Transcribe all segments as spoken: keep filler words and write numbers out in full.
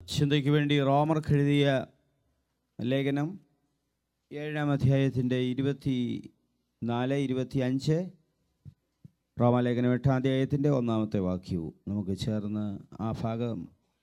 ചിന്തയ്ക്ക് വേണ്ടി റോമർക്ക് എഴുതിയ ലേഖനം ഏഴാം അധ്യായത്തിൻ്റെ ഇരുപത്തി നാല് ഇരുപത്തി അഞ്ച് റോമാലേഖനം എട്ടാം അധ്യായത്തിൻ്റെ ഒന്നാമത്തെ വാക്യവും നമുക്ക് ചേർന്ന് ആ ഭാഗം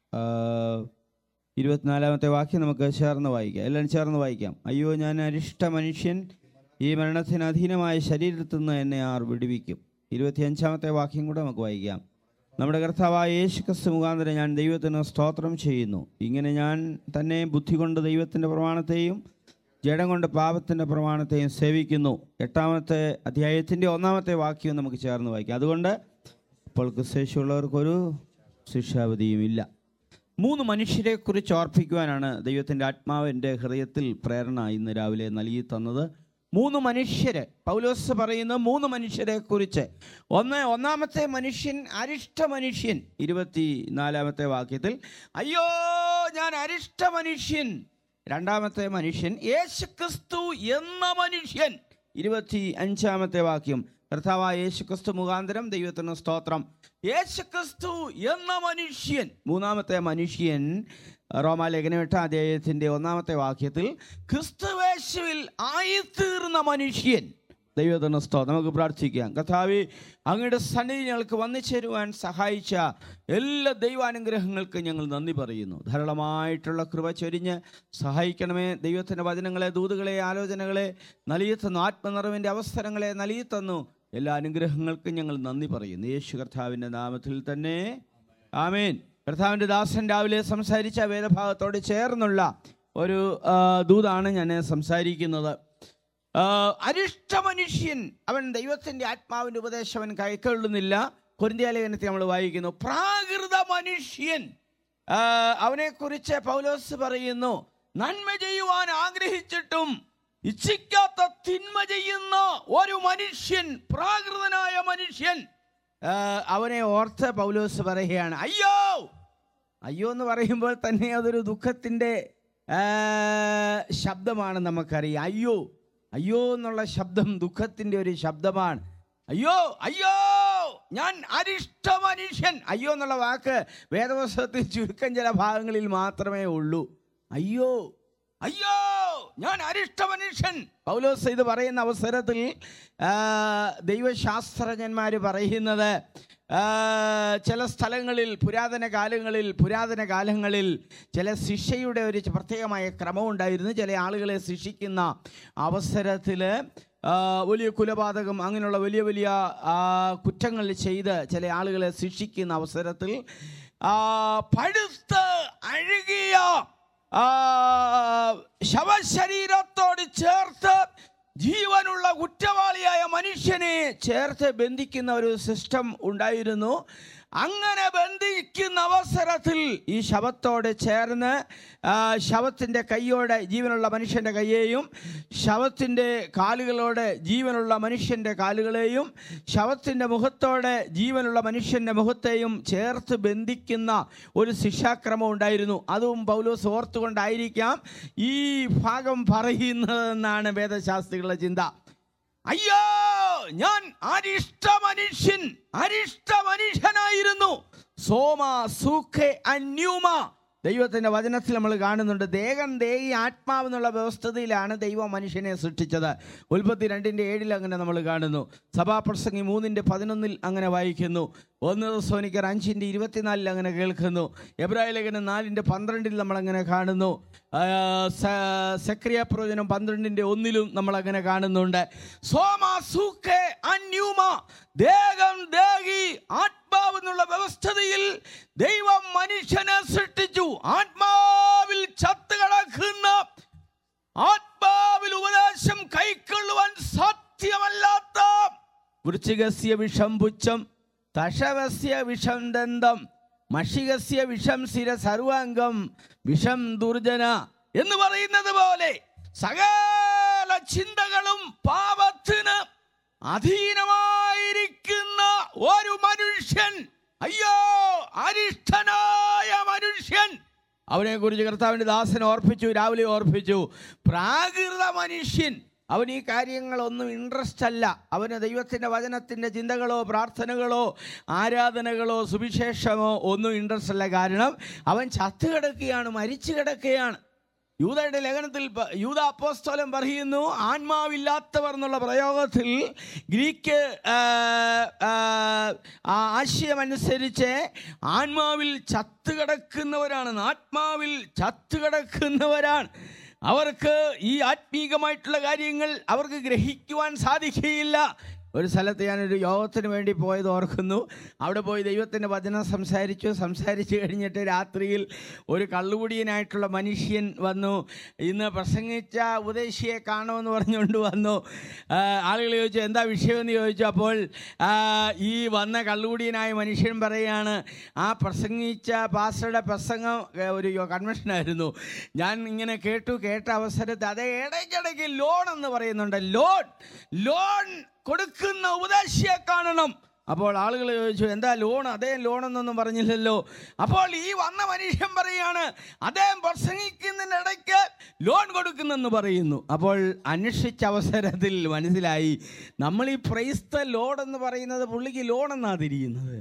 ഇരുപത്തിനാലാമത്തെ വാക്യം നമുക്ക് ചേർന്ന് വായിക്കാം. എല്ലാം ചേർന്ന് വായിക്കാം. അയ്യോ, ഞാൻ അരിഷ്ട മനുഷ്യൻ, ഈ മരണത്തിന് അധീനമായ ശരീരത്തിൽ നിന്ന് എന്നെ ആർ വിടുവിക്കും. ഇരുപത്തിയഞ്ചാമത്തെ വാക്യം കൂടെ നമുക്ക് വായിക്കാം. നമ്മുടെ കർത്താവായ യേശുക്രിസ്തു മുഖാന്തരം ഞാൻ ദൈവത്തിന് സ്തോത്രം ചെയ്യുന്നു. ഇങ്ങനെ ഞാൻ തന്നെ ബുദ്ധി കൊണ്ട് ദൈവത്തിൻ്റെ പ്രമാണത്തെയും ജഡം കൊണ്ട് പാപത്തിൻ്റെ പ്രമാണത്തെയും സേവിക്കുന്നു. എട്ടാമത്തെ അധ്യായത്തിൻ്റെ ഒന്നാമത്തെ വാക്യം നമുക്ക് ചേർന്ന് വായിക്കാം. അതുകൊണ്ട് ഇപ്പോൾ ക്രിസ്തുശേഷിയുള്ളവർക്കൊരു ശിക്ഷാവിധിയും ഇല്ല. മൂന്ന് മനുഷ്യരെക്കുറിച്ച് ഓർപ്പിക്കുവാനാണ് ദൈവത്തിൻ്റെ ആത്മാവ് എൻ്റെ ഹൃദയത്തിൽ പ്രേരണ ഇന്ന് രാവിലെ നൽകി തന്നത്. മൂന്ന് മനുഷ്യരെ പൗലോസ് പറയുന്ന മൂന്ന് മനുഷ്യരെ കുറിച്ച്. ഒന്ന് ഒന്നാമത്തെ മനുഷ്യൻ അരിഷ്ട മനുഷ്യൻ. ഇരുപത്തി നാലാമത്തെ വാക്യത്തിൽ അയ്യോ ഞാൻ അരിഷ്ട മനുഷ്യൻ. രണ്ടാമത്തെ മനുഷ്യൻ യേശുക്രിസ്തു എന്ന മനുഷ്യൻ. ഇരുപത്തി അഞ്ചാമത്തെ വാക്യം കർത്താവായ യേശുക്രിസ്തു മുഖാന്തരം ദൈവത്തിന് സ്തോത്രം. യേശുക്രിസ്തു എന്ന മനുഷ്യൻ. മൂന്നാമത്തെ മനുഷ്യൻ റോമാലേഖനം എട്ടാം അധ്യായത്തിൻ്റെ ഒന്നാമത്തെ വാക്യത്തിൽ ക്രിസ്തുയേശുവിൽ ആയിത്തീർന്ന മനുഷ്യൻ. ദൈവത്തിന് സ്തോത്രം. നമുക്ക് പ്രാർത്ഥിക്കാം. കർത്താവേ, അങ്ങയുടെ സന്നിധി ഞങ്ങൾക്ക് വന്നു ചേരുവാൻ സഹായിച്ച എല്ലാ ദൈവാനുഗ്രഹങ്ങൾക്കും ഞങ്ങൾ നന്ദി പറയുന്നു. ധാരാളമായിട്ടുള്ള കൃപ ചൊരിഞ്ഞ് സഹായിക്കണമേ. ദൈവത്തിൻ്റെ വചനങ്ങളെ, ദൂതുകളെ, ആലോചനകളെ നൽകി തന്നു. ആത്മനിറവിൻ്റെ അവസരങ്ങളെ നൽകി തന്നു. എല്ലാ അനുഗ്രഹങ്ങൾക്കും ഞങ്ങൾ നന്ദി പറയുന്നു. യേശു കർത്താവിൻ്റെ നാമത്തിൽ തന്നെ ആമേൻ. കർത്താവിൻ്റെ ദാസൻ രാവിലെ സംസാരിച്ച വേദഭാഗത്തോട് ചേർന്നുള്ള ഒരു ദൂതാണ് ഞാൻ സംസാരിക്കുന്നത്. അരിഷ്ട മനുഷ്യൻ, അവൻ ദൈവത്തിൻ്റെ ആത്മാവിൻ്റെ ഉപദേശം അവൻ കൈക്കൊള്ളുന്നില്ല. കൊരിന്ത്യ ലേഖനത്തിൽ നമ്മൾ വായിക്കുന്നു. പ്രാകൃത മനുഷ്യൻ, അവനെക്കുറിച്ച് പൗലോസ് പറയുന്നു, നന്മ ചെയ്യുവാൻ ആഗ്രഹിച്ചിട്ടും ഇച്ഛിക്കാത്ത തിന്മ ചെയ്യുന്ന ഒരു മനുഷ്യൻ, പ്രാകൃതനായ മനുഷ്യൻ. അവനെ ഓർത്ത് പൗലോസ് പറയുകയാണ് അയ്യോ. അയ്യോ എന്ന് പറയുമ്പോൾ തന്നെ അതൊരു ദുഃഖത്തിൻ്റെ ശബ്ദമാണ്. നമുക്കറിയാം, അയ്യോ അയ്യോ എന്നുള്ള ശബ്ദം ദുഃഖത്തിൻ്റെ ഒരു ശബ്ദമാണ്. അയ്യോ അയ്യോ ഞാൻ അരിഷ്ട മനുഷ്യൻ. അയ്യോ എന്നുള്ള വാക്ക് വേദപുസ്തകത്തിൽ ചുരുക്കം ചില ഭാഗങ്ങളിൽ മാത്രമേ ഉള്ളൂ. അയ്യോ അയ്യോ ഞാൻ അരിഷ്ട മനുഷ്യൻ. പൗലോസ് ഇത് പറയുന്ന അവസരത്തിൽ ദൈവശാസ്ത്രജ്ഞന്മാർ പറയുന്നത്, ചില സ്ഥലങ്ങളിൽ പുരാതന കാലങ്ങളിൽ പുരാതന കാലങ്ങളിൽ ചില ശിക്ഷയുടെ ഒരു പ്രത്യേകമായ ക്രമമുണ്ടായിരുന്നു. ചില ആളുകളെ ശിക്ഷിക്കുന്ന അവസരത്തിൽ വലിയ കൊലപാതകം അങ്ങനെയുള്ള വലിയ വലിയ കുറ്റങ്ങൾ ചെയ്ത് ചില ആളുകളെ ശിക്ഷിക്കുന്ന അവസരത്തിൽ പഴുത്ത് അഴുകിയ ശവശരീരത്തോട് ചേർത്ത് ജീവനുള്ള കുറ്റവാളിയായ മനുഷ്യനെ ചേർത്ത് ബന്ധിക്കുന്ന ഒരു സിസ്റ്റം ഉണ്ടായിരുന്നു. അങ്ങനെ ബന്ധിക്കുന്ന അവസരത്തിൽ ഈ ശവത്തോട് ചേർന്ന് ശവത്തിൻ്റെ കൈയോടെ ജീവനുള്ള മനുഷ്യൻ്റെ കൈയെയും ശവത്തിൻ്റെ കാലുകളോടെ ജീവനുള്ള മനുഷ്യൻ്റെ കാലുകളെയും ശവത്തിൻ്റെ മുഖത്തോടെ ജീവനുള്ള മനുഷ്യൻ്റെ മുഖത്തെയും ചേർത്ത് ബന്ധിക്കുന്ന ഒരു ശിക്ഷാക്രമം ഉണ്ടായിരുന്നു. അതും പൗലോസ് ഓർത്തുകൊണ്ടായിരിക്കാം ഈ ഭാഗം പറയുന്നതെന്നാണ് വേദശാസ്ത്രികളുടെ ചിന്ത. അയ്യോ ഞാൻ അരിഷ്ട മനുഷ്യൻ, അരിഷ്ട മനുഷ്യനായിരുന്നു. സോമ സൂഖെ അന്യൂമ. ദൈവത്തിൻ്റെ വചനത്തിൽ നമ്മൾ കാണുന്നുണ്ട്, ദേഹം ദേഹി ആത്മാവ് എന്നുള്ള വ്യവസ്ഥതയിലാണ് ദൈവം മനുഷ്യനെ സൃഷ്ടിച്ചത്. ഉൽപ്പത്തി രണ്ടിൻ്റെ ഏഴിൽ അങ്ങനെ നമ്മൾ കാണുന്നു. സഭാപ്രസംഗി മൂന്നിൻ്റെ പതിനൊന്നിൽ അങ്ങനെ വായിക്കുന്നു. ഒന്ന് തെസ്സലോനിക്കർ അഞ്ചിൻ്റെ ഇരുപത്തിനാലിൽ അങ്ങനെ കേൾക്കുന്നു. എബ്രായ ലേഖനം നാലിൻ്റെ പന്ത്രണ്ടിൽ നമ്മളങ്ങനെ കാണുന്നു. സെക്രിയ പ്രവചനം പന്ത്രണ്ടിൻ്റെ ഒന്നിലും നമ്മളങ്ങനെ കാണുന്നുണ്ട്. സോമ സൂഖെ അന്യൂമ, ദേഹം ദേഹി ആത്മാവ് എന്നുള്ള വ്യവസ്ഥതയിൽ ദൈവം മനുഷ്യനെ സൃഷ്ടിച്ചു. ആത്മാവിൽ ചത്തു കിടക്കുന്ന, ആത്മാവിൽ ഉപദേശം കൈക്കൊള്ളുവാൻ സാധ്യമല്ലാത്ത, വൃശ്ചികസ്യ വിഷം പുച്ഛം, തഷവസ്യ വിഷം ദന്തം, മഷികസ്യ വിഷം ശിര സർവാംഗം വിഷം ദുർജന എന്ന് പറയുന്നത് പോലെ സകല ചിന്തകളും പാപത്തിന് അധീനമായിരിക്കുന്ന ഒരു മനുഷ്യൻ. അയ്യോ അരിഷ്ടനായ മനുഷ്യൻ. അവനെ കുറിച്ച് കർത്താവിൻ്റെ ദാസൻ ഓർപ്പിച്ചു, രാവിലെ ഓർപ്പിച്ചു. പ്രാകൃത മനുഷ്യൻ. അവൻ ഈ കാര്യങ്ങളൊന്നും ഇൻട്രസ്റ്റ് അല്ല. അവന് ദൈവത്തിൻ്റെ വചനത്തിൻ്റെ ചിന്തകളോ പ്രാർത്ഥനകളോ ആരാധനകളോ സുവിശേഷമോ ഒന്നും ഇൻട്രസ്റ്റ് അല്ല. കാരണം അവൻ ചത്തു കിടക്കുകയാണ്, മരിച്ചു കിടക്കുകയാണ്. യൂദയുടെ ലേഖനത്തിൽ യൂദ അപ്പോസ്തലൻ പറയുന്നു, ആത്മാവില്ലാത്തവർ എന്നുള്ള പ്രയോഗത്തിൽ ഗ്രീക്ക് ആശയമനുസരിച്ച് ആത്മാവിൽ ചത്തുകിടക്കുന്നവരാണ്. ആത്മാവിൽ ചത്തുകിടക്കുന്നവരാണ്. അവർക്ക് ഈ ആത്മീകമായിട്ടുള്ള കാര്യങ്ങൾ അവർക്ക് ഗ്രഹിക്കുവാൻ സാധിക്കുകയില്ല. ഒരു സ്ഥലത്ത് ഞാനൊരു യോഗത്തിന് വേണ്ടി പോയത് ഓർക്കുന്നു. അവിടെ പോയി ദൈവത്തിൻ്റെ വചനം സംസാരിച്ചു. സംസാരിച്ച് കഴിഞ്ഞിട്ട് രാത്രിയിൽ ഒരു കള്ളുകുടിയനായിട്ടുള്ള മനുഷ്യൻ വന്നു. ഇന്ന് പ്രസംഗിച്ച ഉപദേശിയെ കാണുമെന്ന് പറഞ്ഞുകൊണ്ട് വന്നു. ആളുകൾ ചോദിച്ചു, എന്താ വിഷയമെന്ന് ചോദിച്ചു. അപ്പോൾ ഈ വന്ന കള്ളുകുടിയനായ മനുഷ്യൻ പറയുകയാണ്, ആ പ്രസംഗിച്ച പാസ്റ്ററുടെ പ്രസംഗം ഒരു കൺവെൻഷനായിരുന്നു. ഞാൻ ഇങ്ങനെ കേട്ടു. കേട്ട അവസരത്തിൽ അതേ ഇടയ്ക്കിടയ്ക്ക് ലോൺ എന്ന് പറയുന്നുണ്ട്. ലോൺ ലോൺ കൊടുക്കുന്ന ഉപദേശിയെ കാണണം. അപ്പോൾ ആളുകൾ ചോദിച്ചു, എന്താ ലോൺ? അദ്ദേഹം ലോണെന്നൊന്നും പറഞ്ഞില്ലല്ലോ. അപ്പോൾ ഈ വന്ന മനുഷ്യൻ പറയുകയാണ്, അദ്ദേഹം പ്രസംഗിക്കുന്നതിനിടയ്ക്ക് ലോൺ കൊടുക്കുന്നെന്ന് പറയുന്നു. അപ്പോൾ അന്വേഷിച്ച അവസരത്തിൽ മനസ്സിലായി, നമ്മൾ ഈ പ്രൈസ് ദ ലോർഡ് എന്ന് പറയുന്നത് പുള്ളിക്ക് ലോൺ എന്നാണ് തിരിയുന്നത്.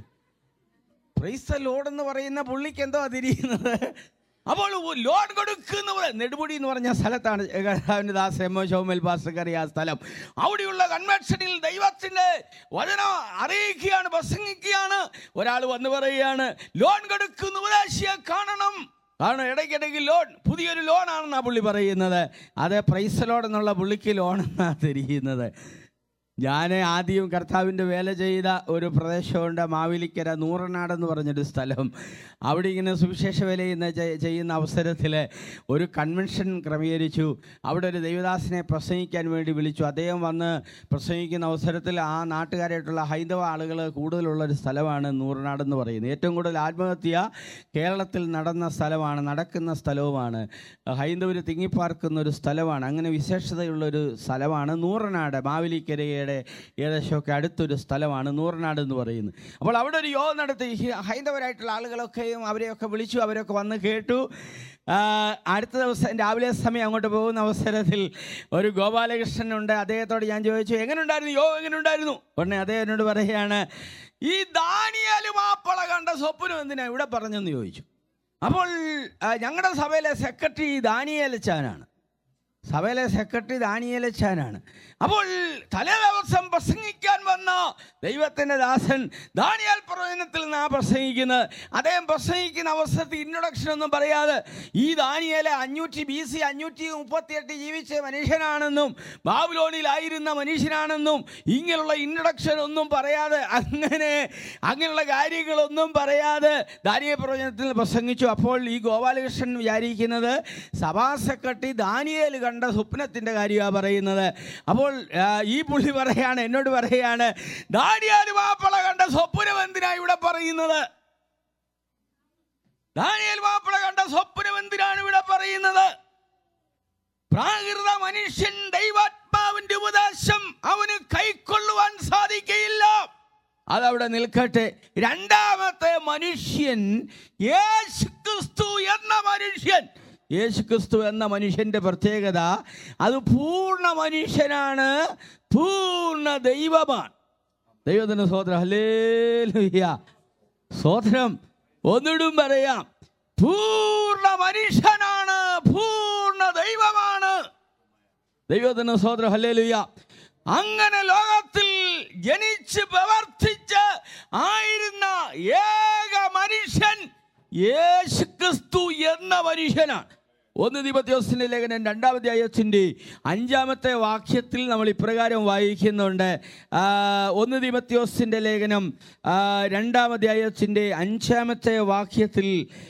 പ്രൈസ് ദ ലോർഡ് എന്ന് പറയുന്ന പുള്ളിക്ക് എന്തോ തിരിയുന്നത്. അപ്പോൾ ലോൺ കൊടുക്കുന്നവർ നെടുമുടി എന്ന് പറഞ്ഞ സ്ഥലത്താണ് കർത്താവിൻ്റെ ദാസൻ എം ഒ ഷൗമേൽ പാസ്റ്റർക്ക് ആ സ്ഥലം. അവിടെയുള്ള കൺവെൻഷനിൽ ദൈവത്തിൻ്റെ വചനം അറിയിക്കുകയാണ്, പ്രസംഗിക്കുകയാണ്. ഒരാൾ വന്ന് പറയുകയാണ്, ലോൺ കൊടുക്കുന്ന ഉപദേശിയെ കാണണം. കാരണം ഇടയ്ക്കിടയ്ക്ക് ലോൺ, പുതിയൊരു ലോണാണെന്നാണ് പുള്ളി പറയുന്നത്. അത് പ്രൈസ് ലോൺ എന്നുള്ള പുള്ളിക്ക് ലോണെന്നാണ് തിരിയുന്നത്. ഞാൻ ആദ്യം കർത്താവിൻ്റെ വേല ചെയ്ത ഒരു പ്രദേശമുണ്ട്, മാവേലിക്കര നൂറനാടെന്ന് പറഞ്ഞൊരു സ്ഥലം. അവിടെ ഇങ്ങനെ സുവിശേഷ വേല ചെയ്യുന്ന അവസരത്തിൽ ഒരു കൺവെൻഷൻ ക്രമീകരിച്ചു. അവിടെ ഒരു ദൈവദാസനെ പ്രസംഗിക്കാൻ വേണ്ടി വിളിച്ചു. അദ്ദേഹം വന്ന് പ്രസംഗിക്കുന്ന അവസരത്തിൽ ആ നാട്ടുകാരായിട്ടുള്ള ഹൈന്ദവ ആളുകൾ കൂടുതലുള്ളൊരു സ്ഥലമാണ് നൂറനാടെന്ന് പറയുന്നത്. ഏറ്റവും കൂടുതൽ ആത്മഹത്യ കേരളത്തിൽ നടന്ന സ്ഥലമാണ്, നടക്കുന്ന സ്ഥലവുമാണ്. ഹൈന്ദവർ തിങ്ങിപ്പാർക്കുന്ന ഒരു സ്ഥലമാണ്. അങ്ങനെ വിശേഷതയുള്ളൊരു സ്ഥലമാണ് നൂറനാട്. മാവേലിക്കരയുടെ ഏകദേശമൊക്കെ അടുത്തൊരു സ്ഥലമാണ് നൂറനാട് എന്ന് പറയുന്നത്. അപ്പോൾ അവിടെ ഒരു യോഗം നടത്തി. ഹൈന്ദവരായിട്ടുള്ള ആളുകളൊക്കെയും അവരെയൊക്കെ വിളിച്ചു. അവരൊക്കെ വന്ന് കേട്ടു. അടുത്ത ദിവസം രാവിലെ സമയം അങ്ങോട്ട് പോകുന്ന അവസരത്തിൽ ഒരു ഗോപാലകൃഷ്ണനുണ്ട്. അദ്ദേഹത്തോട് ഞാൻ ചോദിച്ചു, എങ്ങനെ ഉണ്ടായിരുന്നു യോഗം, എങ്ങനെ ഉണ്ടായിരുന്നു? ഉടനെ അദ്ദേഹം എന്നോട് പറയുകയാണ്, ഈ ദാനിയേൽ മാപ്പള കണ്ട സ്വപ്നം എന്തിനാ ഇവിടെ പറഞ്ഞെന്ന് ചോദിച്ചു. അപ്പോൾ ഞങ്ങളുടെ സഭയിലെ സെക്രട്ടറി ദാനിയേലച്ചാനാണ്. സഭയിലെ സെക്രട്ടറി ദാനിയേലച്ചാനാണ്. അപ്പോൾ തലേ ദിവസം പ്രസംഗിക്കാൻ വന്ന ദൈവത്തിൻ്റെ ദാസൻ ദാനിയേൽ പ്രവചനത്തിൽ നിന്നാണ് പ്രസംഗിക്കുന്നത്. അദ്ദേഹം പ്രസംഗിക്കുന്ന അവസരത്തിൽ ഇൻട്രൊഡക്ഷൻ ഒന്നും പറയാതെ ഈ ദാനിയേല് അഞ്ഞൂറ്റി ബി സി അഞ്ഞൂറ്റി മുപ്പത്തിയെട്ട് ജീവിച്ച മനുഷ്യനാണെന്നും ബാബിലോണിലായിരുന്ന മനുഷ്യനാണെന്നും ഇങ്ങനെയുള്ള ഇൻട്രൊഡക്ഷൻ ഒന്നും പറയാതെ അങ്ങനെ അങ്ങനെയുള്ള കാര്യങ്ങളൊന്നും പറയാതെ ദാനിയേൽ പ്രവചനത്തിൽ പ്രസംഗിച്ചു. അപ്പോൾ ഈ ഗോപാലകൃഷ്ണൻ വിചാരിക്കുന്നത് സഭാ സെക്രട്ടറി ദാനിയേൽ കണ്ട സ്വപ്നത്തിൻ്റെ കാര്യമാണ് പറയുന്നത്. അപ്പോൾ ഈ പുള്ളി പറയാണ്, എന്നോട് പറയാണ്, ദാനിയേൽ മാപ്പള കണ്ട സ്വപ്നം എന്തിനാ ഇവിടെ പറയുന്നത്? ദാനിയേൽ മാപ്പള കണ്ട സ്വപ്നം എന്തിനാണ് ഇവിടെ പറയുന്നത്? പ്രാകൃത മനുഷ്യൻ ദൈവാത്മാവിന്റെ ഉപദേശം അവന് കൈക്കൊള്ളുവാൻ സാധിക്കയില്ല. അതവിടെ നിൽക്കട്ടെ. രണ്ടാമത്തെ മനുഷ്യൻ യേശുക്രിസ്തു എന്ന മനുഷ്യൻ. യേശുക്രിസ്തു എന്ന മനുഷ്യൻ്റെ പ്രത്യേകത, അത് പൂർണ്ണ മനുഷ്യനാണ്, പൂർണ്ണ ദൈവമാണ്. ദൈവത്തിന് സ്തോത്രം, ഹല്ലേലൂയ, സ്തോത്രം. ഒന്നിടും പറയാം, പൂർണ്ണ മനുഷ്യനാണ്, പൂർണ്ണ ദൈവമാണ്. ദൈവത്തിന് സ്തോത്രം, ഹല്ലേലൂയ. അങ്ങനെ ലോകത്തിൽ ജനിച്ച് പ്രവർത്തിച്ച് ആയിരുന്ന ഏക മനുഷ്യൻ യേശുക്രിസ്തു എന്ന മനുഷ്യനാണ്. ഒന്ന് തീമോഥെയോസിന്റെ ലേഖനം രണ്ടാമത്തെ അധ്യായത്തിന്റെ അഞ്ചാമത്തെ വാക്യത്തിൽ നമ്മൾ ഇപ്രകാരം വായിക്കുന്നുണ്ട്. ഒന്ന് തീമോഥെയോസിന്റെ ലേഖനം രണ്ടാമത്തെ അധ്യായത്തിന്റെ അഞ്ചാമത്തെ വാക്യത്തിൽ,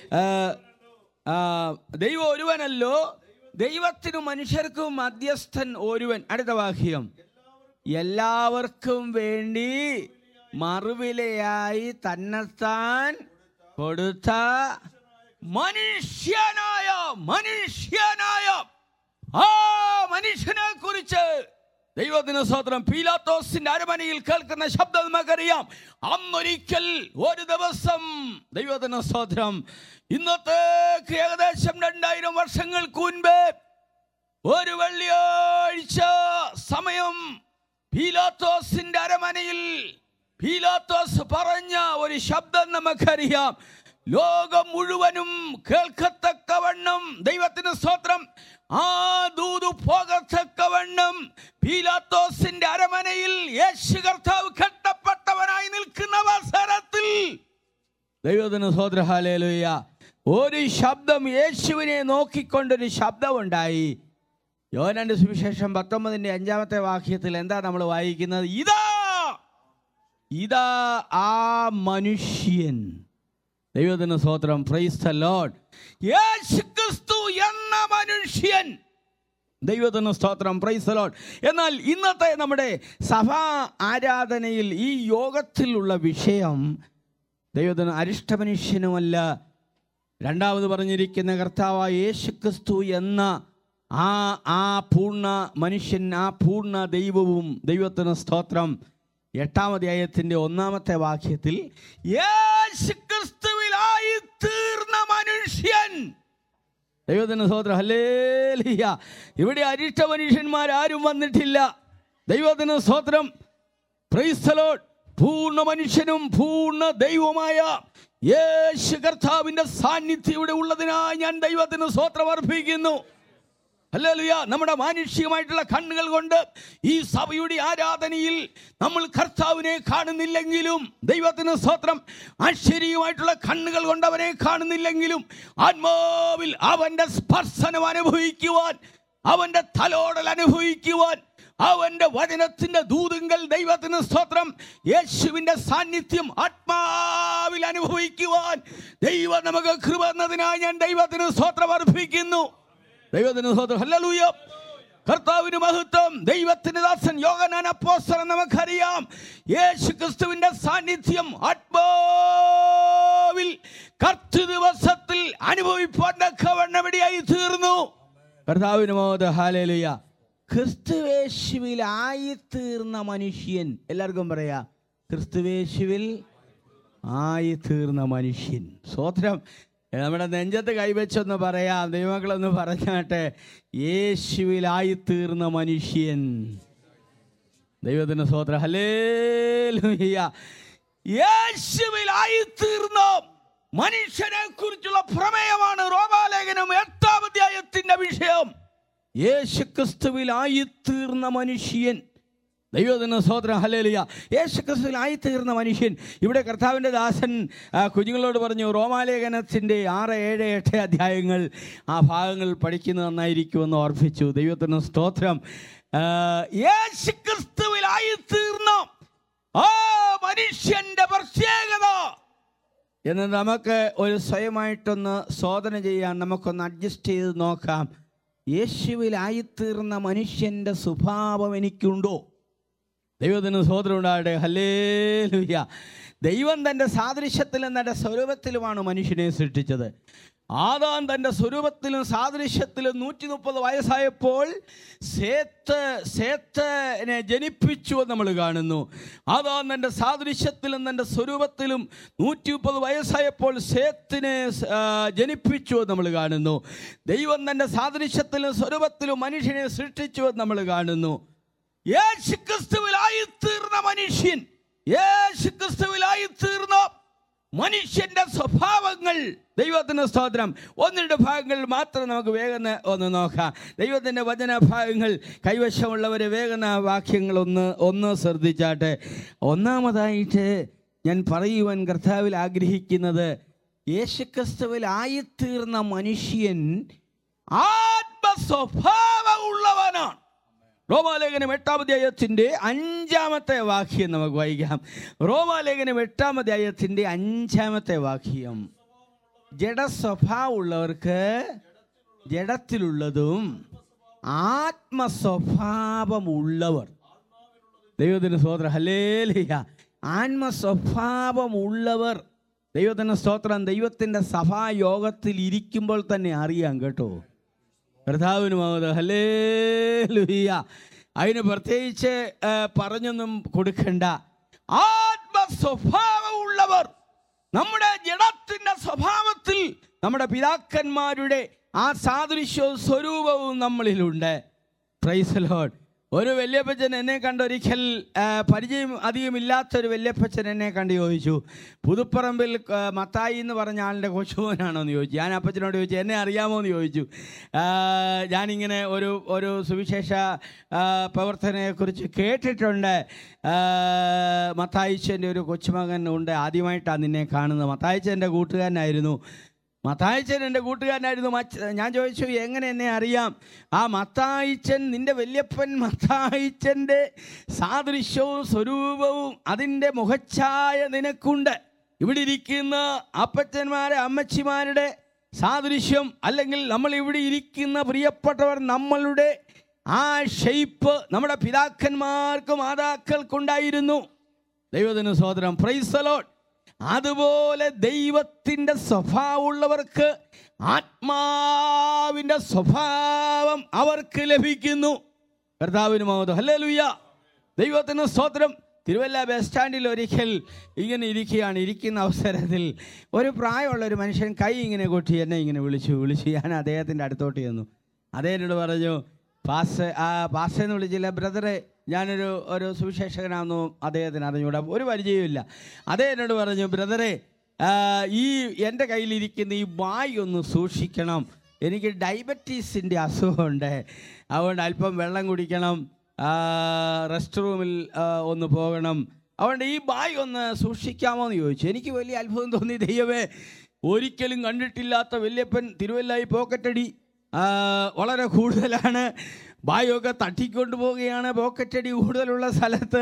ദൈവം ഒരുവനല്ലോ, ദൈവത്തിനും മനുഷ്യർക്കും മധ്യസ്ഥൻ ഒരുവൻ. അടുത്ത വാക്യം, എല്ലാവർക്കും വേണ്ടി മറുവിലയായി തന്നെത്താൻ കൊടുത്ത മനുഷ്യനായ മനുഷ്യനായ ആ മനുഷ്യനെ കുറിച്ച് ദൈവത്തിന് സ്തോത്രം. പീലാത്തോസിന്റെ അരമനയിൽ കേൾക്കുന്ന ശബ്ദം നമുക്കറിയാം. അന്നൊരിക്കൽ ഒരു ദിവസം, ദൈവത്തിന് സ്തോത്രം, ഇന്നത്തേക്ക് ഏകദേശം രണ്ടായിരം വർഷങ്ങൾക്ക് മുൻപ് ഒരു വെള്ളിയാഴ്ച സമയം പീലാത്തോസിന്റെ അരമനയിൽ പീലാത്തോസ് പറഞ്ഞ ഒരു ശബ്ദം നമുക്കറിയാം. ലോകം മുഴുവനും കേൾക്കത്തക്കവണ്ണം, ദൈവത്തിന് സ്തോത്രം, ആ ദൂത് പോകത്തക്കവണ്ണം പീലാത്തോസിന്റെ അരമനയിൽ യേശു കർത്താവ് കെട്ടപ്പെട്ടവനായി നിൽക്കുന്ന അവസരത്തിൽ, ദൈവത്തിന് സ്തോത്രം, ഹല്ലേലൂയ, ഒരു ശബ്ദം, യേശുവിനെ നോക്കിക്കൊണ്ടൊരു ശബ്ദമുണ്ടായി. യോഹന്നാന്റെ സുവിശേഷം പത്തൊമ്പതിന്റെ അഞ്ചാമത്തെ വാക്യത്തിൽ എന്താ നമ്മൾ വായിക്കുന്നത്? ഇതാ ഇതാ ആ മനുഷ്യൻ. ദൈവത്തിന് സ്തോത്രം, പ്രൈസ് ദി ലോർഡ്. യേശുക്രിസ്തു എന്ന മനുഷ്യൻ. ദൈവത്തിന് സ്തോത്രം, പ്രൈസ് ദി ലോർഡ്. എന്നാൽ ഇന്നത്തെ നമ്മുടെ സഭാ ആരാധനയിൽ ഈ യോഗത്തിലുള്ള വിഷയം ദൈവത്തിന് അരിഷ്ട മനുഷ്യനുമല്ല, രണ്ടാമത് പറഞ്ഞിരിക്കുന്ന കർത്താവായ യേശുക്രിസ്തു എന്ന ആ ആ പൂർണ്ണ മനുഷ്യൻ, ആ പൂർണ്ണ ദൈവവും. ദൈവത്തിന് സ്തോത്രം. എട്ടാം അധ്യായത്തിന്റെ ഒന്നാമത്തെ വാക്യത്തിൽ യേശുക്രിസ്തുവിലായി തീർന്ന മനുഷ്യൻ. ദൈവത്തിന് സ്തോത്രം, ഹല്ലേലൂയ. ഇവിടെ അരിഷ്ട മനുഷ്യന്മാരാരും വന്നിട്ടില്ല. ദൈവത്തിന് സ്തോത്രം, പ്രൈസ് ദി ലോർഡ്. പൂർണ്ണ മനുഷ്യനും പൂർണ്ണ ദൈവമായ യേശു കർത്താവിന്റെ സാന്നിധ്യം ഇവിടെ ഉള്ളതിനായി ഞാൻ ദൈവത്തിന് സ്തോത്രം അർപ്പിക്കുന്നു. ഹല്ലേലൂയ. നമ്മുടെ മാനുഷികമായിട്ടുള്ള കണ്ണുകൾ കൊണ്ട് ഈ സഭയുടെ ആരാധനയിൽ നമ്മൾ കർത്താവിനെ കാണുന്നില്ലെങ്കിലും, ദൈവത്തിന് സ്തോത്രം, ആശ്ചര്യമായിട്ടുള്ള കണ്ണുകൾ കൊണ്ട് അവനെ കാണുന്നില്ലെങ്കിലും ആത്മാവിൽ അവന്റെ സ്പർശനം അനുഭവിക്കുവാൻ, അവന്റെ തലോടൽ അനുഭവിക്കുവാൻ, അവന്റെ വചനത്തിന്റെ ദൂതുങ്കൽ, ദൈവത്തിന് സ്തോത്രം, യേശുവിന്റെ സാന്നിധ്യം ആത്മാവിൽ അനുഭവിക്കുവാൻ ദൈവം നമുക്ക് കൃപ എന്നതിനായി ഞാൻ ദൈവത്തിന് സ്തോത്രം അർപ്പിക്കുന്നു. ദൈവത്തിന് സ്തോത്രം, ഹല്ലേലൂയ. കർത്താവിന് മഹത്വം. ദൈവത്തിന്റെ ദാസൻ യോഹന്നാൻ അപ്പോസ്തലൻ നമുക്കറിയാം, യേശുക്രിസ്തുവിന്റെ സാന്നിധ്യം ആത്മാവിൽ കർത്തൃ ദിവസത്തിൽ അനുഭവിപ്പാൻ തക്കവണ്ണമിടയായി തീർന്നു. കർത്താവിന് മഹത്വം, ഹല്ലേലൂയ. ക്രിസ്തുവേശുവിൽ ആയിത്തീർന്ന മനുഷ്യൻ. എല്ലാവർക്കും പറയാ, ക്രിസ്തുവേശുവിൽ ആയിത്തീർന്ന മനുഷ്യൻ. സ്തോത്രം. നമ്മുടെ നെഞ്ചത്ത് കൈവച്ചൊന്ന് പറയാം, ദൈവമക്കളൊന്ന് പറഞ്ഞാട്ടെ, യേശുവിലായിത്തീർന്ന മനുഷ്യൻ. ദൈവത്തിന് സ്തോത്രം, ഹല്ലേലൂയ. യേശുവിലായിത്തീർന്ന മനുഷ്യനെ കുറിച്ചുള്ള പ്രമേയമാണ് റോമാലേഖനം എട്ടാം അധ്യായത്തിന്റെ വിഷയം. യേശുക്രിസ്തുവിലായിത്തീർന്ന മനുഷ്യൻ. ദൈവത്തിന് സ്തോത്രം, ഹല്ലേലൂയ. യേശുക്രിസ്തുവിലായിത്തീർന്ന മനുഷ്യൻ. ഇവിടെ കർത്താവിൻ്റെ ദാസൻ കുഞ്ഞുങ്ങളോട് പറഞ്ഞു, റോമാലേഖനത്തിൻ്റെ ആറ് ഏഴ് എട്ട് അധ്യായങ്ങൾ ആ ഭാഗങ്ങൾ പഠിക്കുന്നത് നന്നായിരിക്കുമെന്ന് ഓർപ്പിച്ചു. ദൈവത്തിന് സ്തോത്രം. യേശുക്രിസ്തുവിലായിത്തീർന്ന ആ മനുഷ്യന്റെ പ്രത്യേകത എന്ന് നമുക്ക് ഒരു സ്വയമായിട്ടൊന്ന് ശോധന ചെയ്യാൻ, നമുക്കൊന്ന് അഡ്ജസ്റ്റ് ചെയ്ത് നോക്കാം. യേശുവിലായിത്തീർന്ന മനുഷ്യന്റെ സ്വഭാവം എനിക്കുണ്ടോ? ദൈവത്തിന് സ്തോത്രം ഉണ്ടാകട്ടെ, ഹല്ലേലൂയ. ദൈവം തൻ്റെ സാദൃശ്യത്തിലും തൻ്റെ സ്വരൂപത്തിലുമാണ് മനുഷ്യനെ സൃഷ്ടിച്ചത്. ആദാം തൻ്റെ സ്വരൂപത്തിലും സാദൃശ്യത്തിലും നൂറ്റി മുപ്പത് വയസ്സായപ്പോൾ സേത്ത് സേത്തിനെ ജനിപ്പിച്ചു എന്ന് നമ്മൾ കാണുന്നു. ആദാം തൻ്റെ സാദൃശ്യത്തിലും തൻ്റെ സ്വരൂപത്തിലും നൂറ്റി മുപ്പത് വയസ്സായപ്പോൾ സേത്തിനെ ജനിപ്പിച്ചു എന്ന് നമ്മൾ കാണുന്നു. ദൈവം തൻ്റെ സാദൃശ്യത്തിലും സ്വരൂപത്തിലും മനുഷ്യനെ സൃഷ്ടിച്ചു എന്ന് നമ്മൾ കാണുന്നു. യേശുക്രിസ്തുവിലായിത്തീർന്ന മനുഷ്യൻ, യേശുക്രിസ്തുവിലായിത്തീർന്ന മനുഷ്യന്റെ സ്വഭാവങ്ങൾ. ദൈവത്തിന് സ്തോത്രം. ഒന്നിരുടെ ഭാഗങ്ങൾ മാത്രം നമുക്ക് വേഗം ഒന്ന് നോക്കാം. ദൈവത്തിൻ്റെ വചന ഭാഗങ്ങൾ കൈവശമുള്ളവരെ വേഗം ആ വാക്യങ്ങൾ ഒന്ന് ഒന്ന് ശ്രദ്ധിച്ചാട്ടെ. ഒന്നാമതായിട്ട് ഞാൻ പറയുവാൻ കർത്താവിൽ ആഗ്രഹിക്കുന്നത്, യേശുക്രിസ്തുവിലായിത്തീർന്ന മനുഷ്യൻ ആത്മസ്വഭാവമുള്ളവനാണ്. റോമാലേഖനം എട്ടാം അധ്യായത്തിൻ്റെ അഞ്ചാമത്തെ വാക്യം നമുക്ക് വായിക്കാം. റോമാലേഖനം എട്ടാം അധ്യായത്തിൻ്റെ അഞ്ചാമത്തെ വാക്യം. ജഡസ്വഭാവമുള്ളവർക്ക് ജഡത്തിലുള്ളതും ആത്മസ്വഭാവമുള്ളവർ. ദൈവത്തിന് സ്തോത്രം, ഹല്ലേലൂയ. ആത്മസ്വഭാവമുള്ളവർ. ദൈവത്തിന് സ്തോത്രം. ദൈവത്തിൻ്റെ സഭായോഗത്തിൽ ഇരിക്കുമ്പോൾ തന്നെ അറിയാം കേട്ടോ. കർത്താവിന് മഹത്വം, ഹല്ലേലൂയ. അതിന് പ്രത്യേകിച്ച് പറഞ്ഞൊന്നും കൊടുക്കണ്ട. ആത്മസ്വഭാവമുള്ളവർ. നമ്മുടെ ജഡത്തിൻ്റെ സ്വഭാവത്തിൽ നമ്മുടെ പിതാക്കന്മാരുടെ ആ സാദൃശ്യവും സ്വരൂപവും നമ്മളിലുണ്ട്. Praise the Lord. ഒരു വല്യപ്പച്ചൻ എന്നെ കണ്ടൊരിക്കൽ, പരിചയം അധികമില്ലാത്തൊരു വല്യപ്പച്ചൻ എന്നെ കണ്ട് ചോദിച്ചു, പുതുപ്പറമ്പിൽ മത്തായി എന്ന് പറഞ്ഞ ആളിൻ്റെ കൊച്ചുമോനാണോ എന്ന് ചോദിച്ചു. ഞാൻ അപ്പച്ചനോട് ചോദിച്ചു, എന്നെ അറിയാമോ എന്ന് ചോദിച്ചു. ഞാനിങ്ങനെ ഒരു ഒരു സുവിശേഷ പ്രവർത്തനയെക്കുറിച്ച് കേട്ടിട്ടുണ്ട്. മത്തായിച്ചൻ്റെ ഒരു കൊച്ചുമകൻ ഉണ്ട്, ആദ്യമായിട്ടാണ് നിന്നെ കാണുന്നത്. മത്തായിച്ചൻ്റെ കൂട്ടുകാരനായിരുന്നു. മത്തായിച്ചൻ എൻ്റെ കൂട്ടുകാരനായിരുന്നു. ഞാൻ ചോദിച്ചു, എങ്ങനെ എന്നെ അറിയാം? ആ മത്തായിച്ചൻ, നിൻ്റെ വല്യപ്പൻ മത്തായിച്ചൻ്റെ സാദൃശ്യവും സ്വരൂപവും അതിൻ്റെ മുഖച്ഛായ നിനക്കുണ്ട്. ഇവിടെ ഇരിക്കുന്ന അപ്പച്ചന്മാരെ അമ്മച്ചിമാരുടെ സാദൃശ്യം, അല്ലെങ്കിൽ നമ്മൾ ഇവിടെ ഇരിക്കുന്ന പ്രിയപ്പെട്ടവർ, നമ്മളുടെ ആ ഷെയ്പ്പ് നമ്മുടെ പിതാക്കന്മാർക്ക് മാതാക്കൾക്കുണ്ടായിരുന്നു. ദൈവത്തിന് സ്തോത്രം, പ്രൈസ് ദി ലോർഡ്. അതുപോലെ ദൈവത്തിൻ്റെ സ്വഭാവമുള്ളവർക്ക് ആത്മാവിൻ്റെ സ്വഭാവം അവർക്ക് ലഭിക്കുന്നു. കർത്താവിന് മഹത്വം, ഹല്ലേലൂയ, ദൈവത്തിന് സ്തോത്രം. തിരുവല്ല ബസ് സ്റ്റാൻഡിൽ ഒരിക്കൽ ഇങ്ങനെ ഇരിക്കുകയാണ്. ഇരിക്കുന്ന അവസരത്തിൽ ഒരു പ്രായമുള്ളൊരു മനുഷ്യൻ കൈ ഇങ്ങനെ കൊട്ടി എന്നെ ഇങ്ങനെ വിളിച്ചു വിളിച്ചു ഞാൻ അദ്ദേഹത്തിൻ്റെ അടുത്തോട്ട് ചെന്നു. അദ്ദേഹത്തോട് പറഞ്ഞു, പാസ് ആ പാസ് എന്ന് വിളിച്ചില്ല, ബ്രദറെ, ഞാനൊരു ഒരു സുവിശേഷകനാണെന്നും അദ്ദേഹത്തിന് അറിഞ്ഞുകൂടാ, ഒരു പരിചയമില്ല. അദ്ദേഹം എന്നോട് പറഞ്ഞു, ബ്രദറെ, ഈ എൻ്റെ കയ്യിലിരിക്കുന്ന ഈ വായ് ഒന്ന് സൂക്ഷിക്കണം, എനിക്ക് ഡയബറ്റീസിൻ്റെ അസുഖമുണ്ട്, അതുകൊണ്ട് അല്പം വെള്ളം കുടിക്കണം, റെസ്റ്റ് റൂമിൽ ഒന്ന് പോകണം, അതുകൊണ്ട് ഈ വായ് ഒന്ന് സൂക്ഷിക്കാമോ എന്ന് ചോദിച്ചു. എനിക്ക് വലിയ അത്ഭുതം തോന്നി. ദൈവമേ, ഒരിക്കലും കണ്ടിട്ടില്ലാത്ത വല്യപ്പൻ തിരുവല്ലായി പോക്കറ്റടി വളരെ കൂടുതലാണ്, ബായൊക്കെ തട്ടിക്കൊണ്ട് പോവുകയാണ്, പോക്കറ്റടി കൂടുതലുള്ള സ്ഥലത്ത്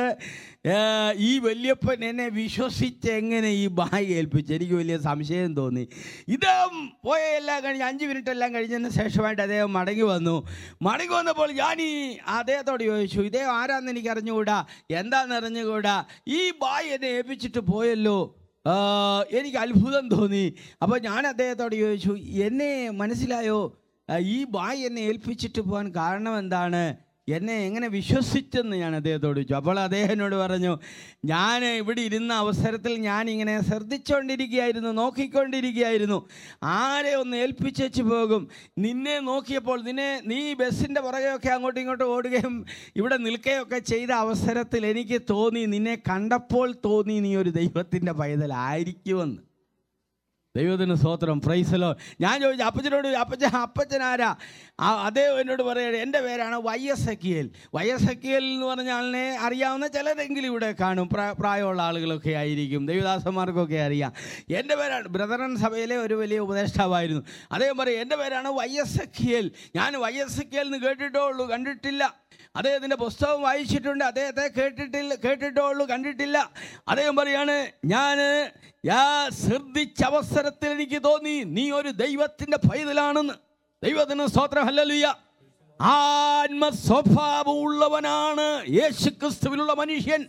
ഈ വല്യപ്പൻ എന്നെ വിശ്വസിച്ച് എങ്ങനെ ഈ ബാഗ് ഏൽപ്പിച്ചു? എനിക്ക് വലിയ സംശയം തോന്നി. ഇദ്ദേഹം പോയ എല്ലാം കഴിഞ്ഞ് അഞ്ച് മിനിറ്റ് എല്ലാം കഴിഞ്ഞതിന് ശേഷമായിട്ട് അദ്ദേഹം മടങ്ങി വന്നു. മടങ്ങി വന്നപ്പോൾ ഞാൻ ഈ അദ്ദേഹത്തോട് ചോദിച്ചു, ഇദ്ദേഹം ആരാന്ന് എനിക്ക് അറിഞ്ഞുകൂടാ, എന്താണെന്ന് അറിഞ്ഞുകൂടാ, ഈ ബാഗ് എന്നെ ഏൽപ്പിച്ചിട്ട് പോയല്ലോ, എനിക്ക് അത്ഭുതം തോന്നി. അപ്പോൾ ഞാൻ അദ്ദേഹത്തോട് ചോദിച്ചു, എന്നെ മനസ്സിലായോ? ഈ ബായ് എന്നെ ഏൽപ്പിച്ചിട്ട് പോകാൻ കാരണം എന്താണ്? എന്നെ എങ്ങനെ വിശ്വസിച്ചെന്ന് ഞാൻ അദ്ദേഹത്തോട് ചോദിച്ചു. അപ്പോൾ അദ്ദേഹം എന്നോട് പറഞ്ഞു, ഞാൻ ഇവിടെ ഇരുന്ന അവസരത്തിൽ ഞാനിങ്ങനെ ശ്രദ്ധിച്ചുകൊണ്ടിരിക്കുകയായിരുന്നു, നോക്കിക്കൊണ്ടിരിക്കുകയായിരുന്നു, ആരെ ഒന്ന് ഏൽപ്പിച്ചു പോകും. നിന്നെ നോക്കിയപ്പോൾ, നിന്നെ നീ ബസ്സിൻ്റെ പുറകെയൊക്കെ അങ്ങോട്ടും ഇങ്ങോട്ടും ഓടുകയും ഇവിടെ നിൽക്കുകയൊക്കെ ചെയ്ത അവസരത്തിൽ എനിക്ക് തോന്നി, നിന്നെ കണ്ടപ്പോൾ തോന്നി നീ ഒരു ദൈവത്തിൻ്റെ പൈതലായിരിക്കുമെന്ന്. ദൈവത്തിന് സ്തോത്രം, പ്രൈസ് ദി ലോർഡ്. ഞാൻ ചോദിച്ചു അപ്പച്ചനോട്, അപ്പച്ചൻ അപ്പച്ചൻ ആരാ? അദ്ദേഹം എന്നോട് പറയുക, എൻ്റെ പേരാണ് വൈ എസ് എക്കിയേൽ. വൈ എസ് എക്കിയേൽ എന്ന് പറഞ്ഞാലിനെ അറിയാവുന്ന ചിലരെങ്കിലും ഇവിടെ കാണും, പ്രായമുള്ള ആളുകളൊക്കെ ആയിരിക്കും, ദൈവദാസന്മാർക്കൊക്കെ അറിയാം. എൻ്റെ പേരാണ്, ബ്രദറൻ സഭയിലെ ഒരു വലിയ ഉപദേഷ്ടാവായിരുന്നു. അദ്ദേഹം പറയും, എൻ്റെ പേരാണ് വൈ എസ് എക്കിയേൽ. ഞാൻ വൈ എസ് എക്കിയേൽ എന്ന് കേട്ടിട്ടേ ഉള്ളൂ, കണ്ടിട്ടില്ല. അദ്ദേഹത്തിൻ്റെ പുസ്തകം വായിച്ചിട്ടുണ്ട്, അദ്ദേഹത്തെ കേട്ടിട്ടില്ല കേട്ടിട്ടേ ഉള്ളൂ, കണ്ടിട്ടില്ല. അദ്ദേഹം പറയാണ്, ഞാൻ ശ്രദ്ധിച്ച അവസരത്തിൽ എനിക്ക് തോന്നി നീ ഒരു ദൈവത്തിൻ്റെ പൈതലാണെന്ന്. ദൈവത്തിന് സ്തോത്രം, ഹല്ലേലൂയ. ആത്മ സ്വഭാവം ഉള്ളവനാണ് യേശുക്രിസ്തുവിലുള്ള മനുഷ്യൻ.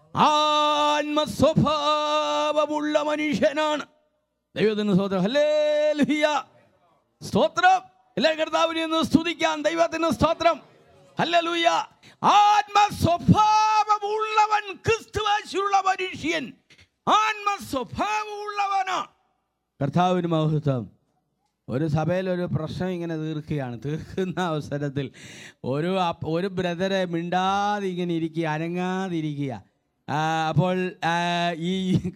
ആത്മ സ്വഭാവമുള്ള മനുഷ്യനാണ്. ദൈവത്തിന് സ്തോത്രം, ഹല്ലേലൂയ, സ്തോത്രം. എല്ലാ കർത്താവിനെ ഒന്ന് സ്തുതിക്കാം. ദൈവത്തിന് സ്തോത്രം, ഹല്ലേലൂയ. ആത്മ സ്വഭാവമുള്ളവൻ ക്രിസ്തുവേശുള്ള മനുഷ്യൻ ആത്മ സ്വഭാവമുള്ളവനാണ്. കർത്താവിന് മഹത്വം. ഒരു സഭയിൽ ഒരു പ്രശ്നം ഇങ്ങനെ തീർക്കുകയാണ്. തീർക്കുന്ന അവസരത്തിൽ ഒരു ഒരു ബ്രദറെ മിണ്ടാതെ ഇങ്ങനെ ഇരിക്കുക, അനങ്ങാതിരിക്കുക. അപ്പോൾ ഈ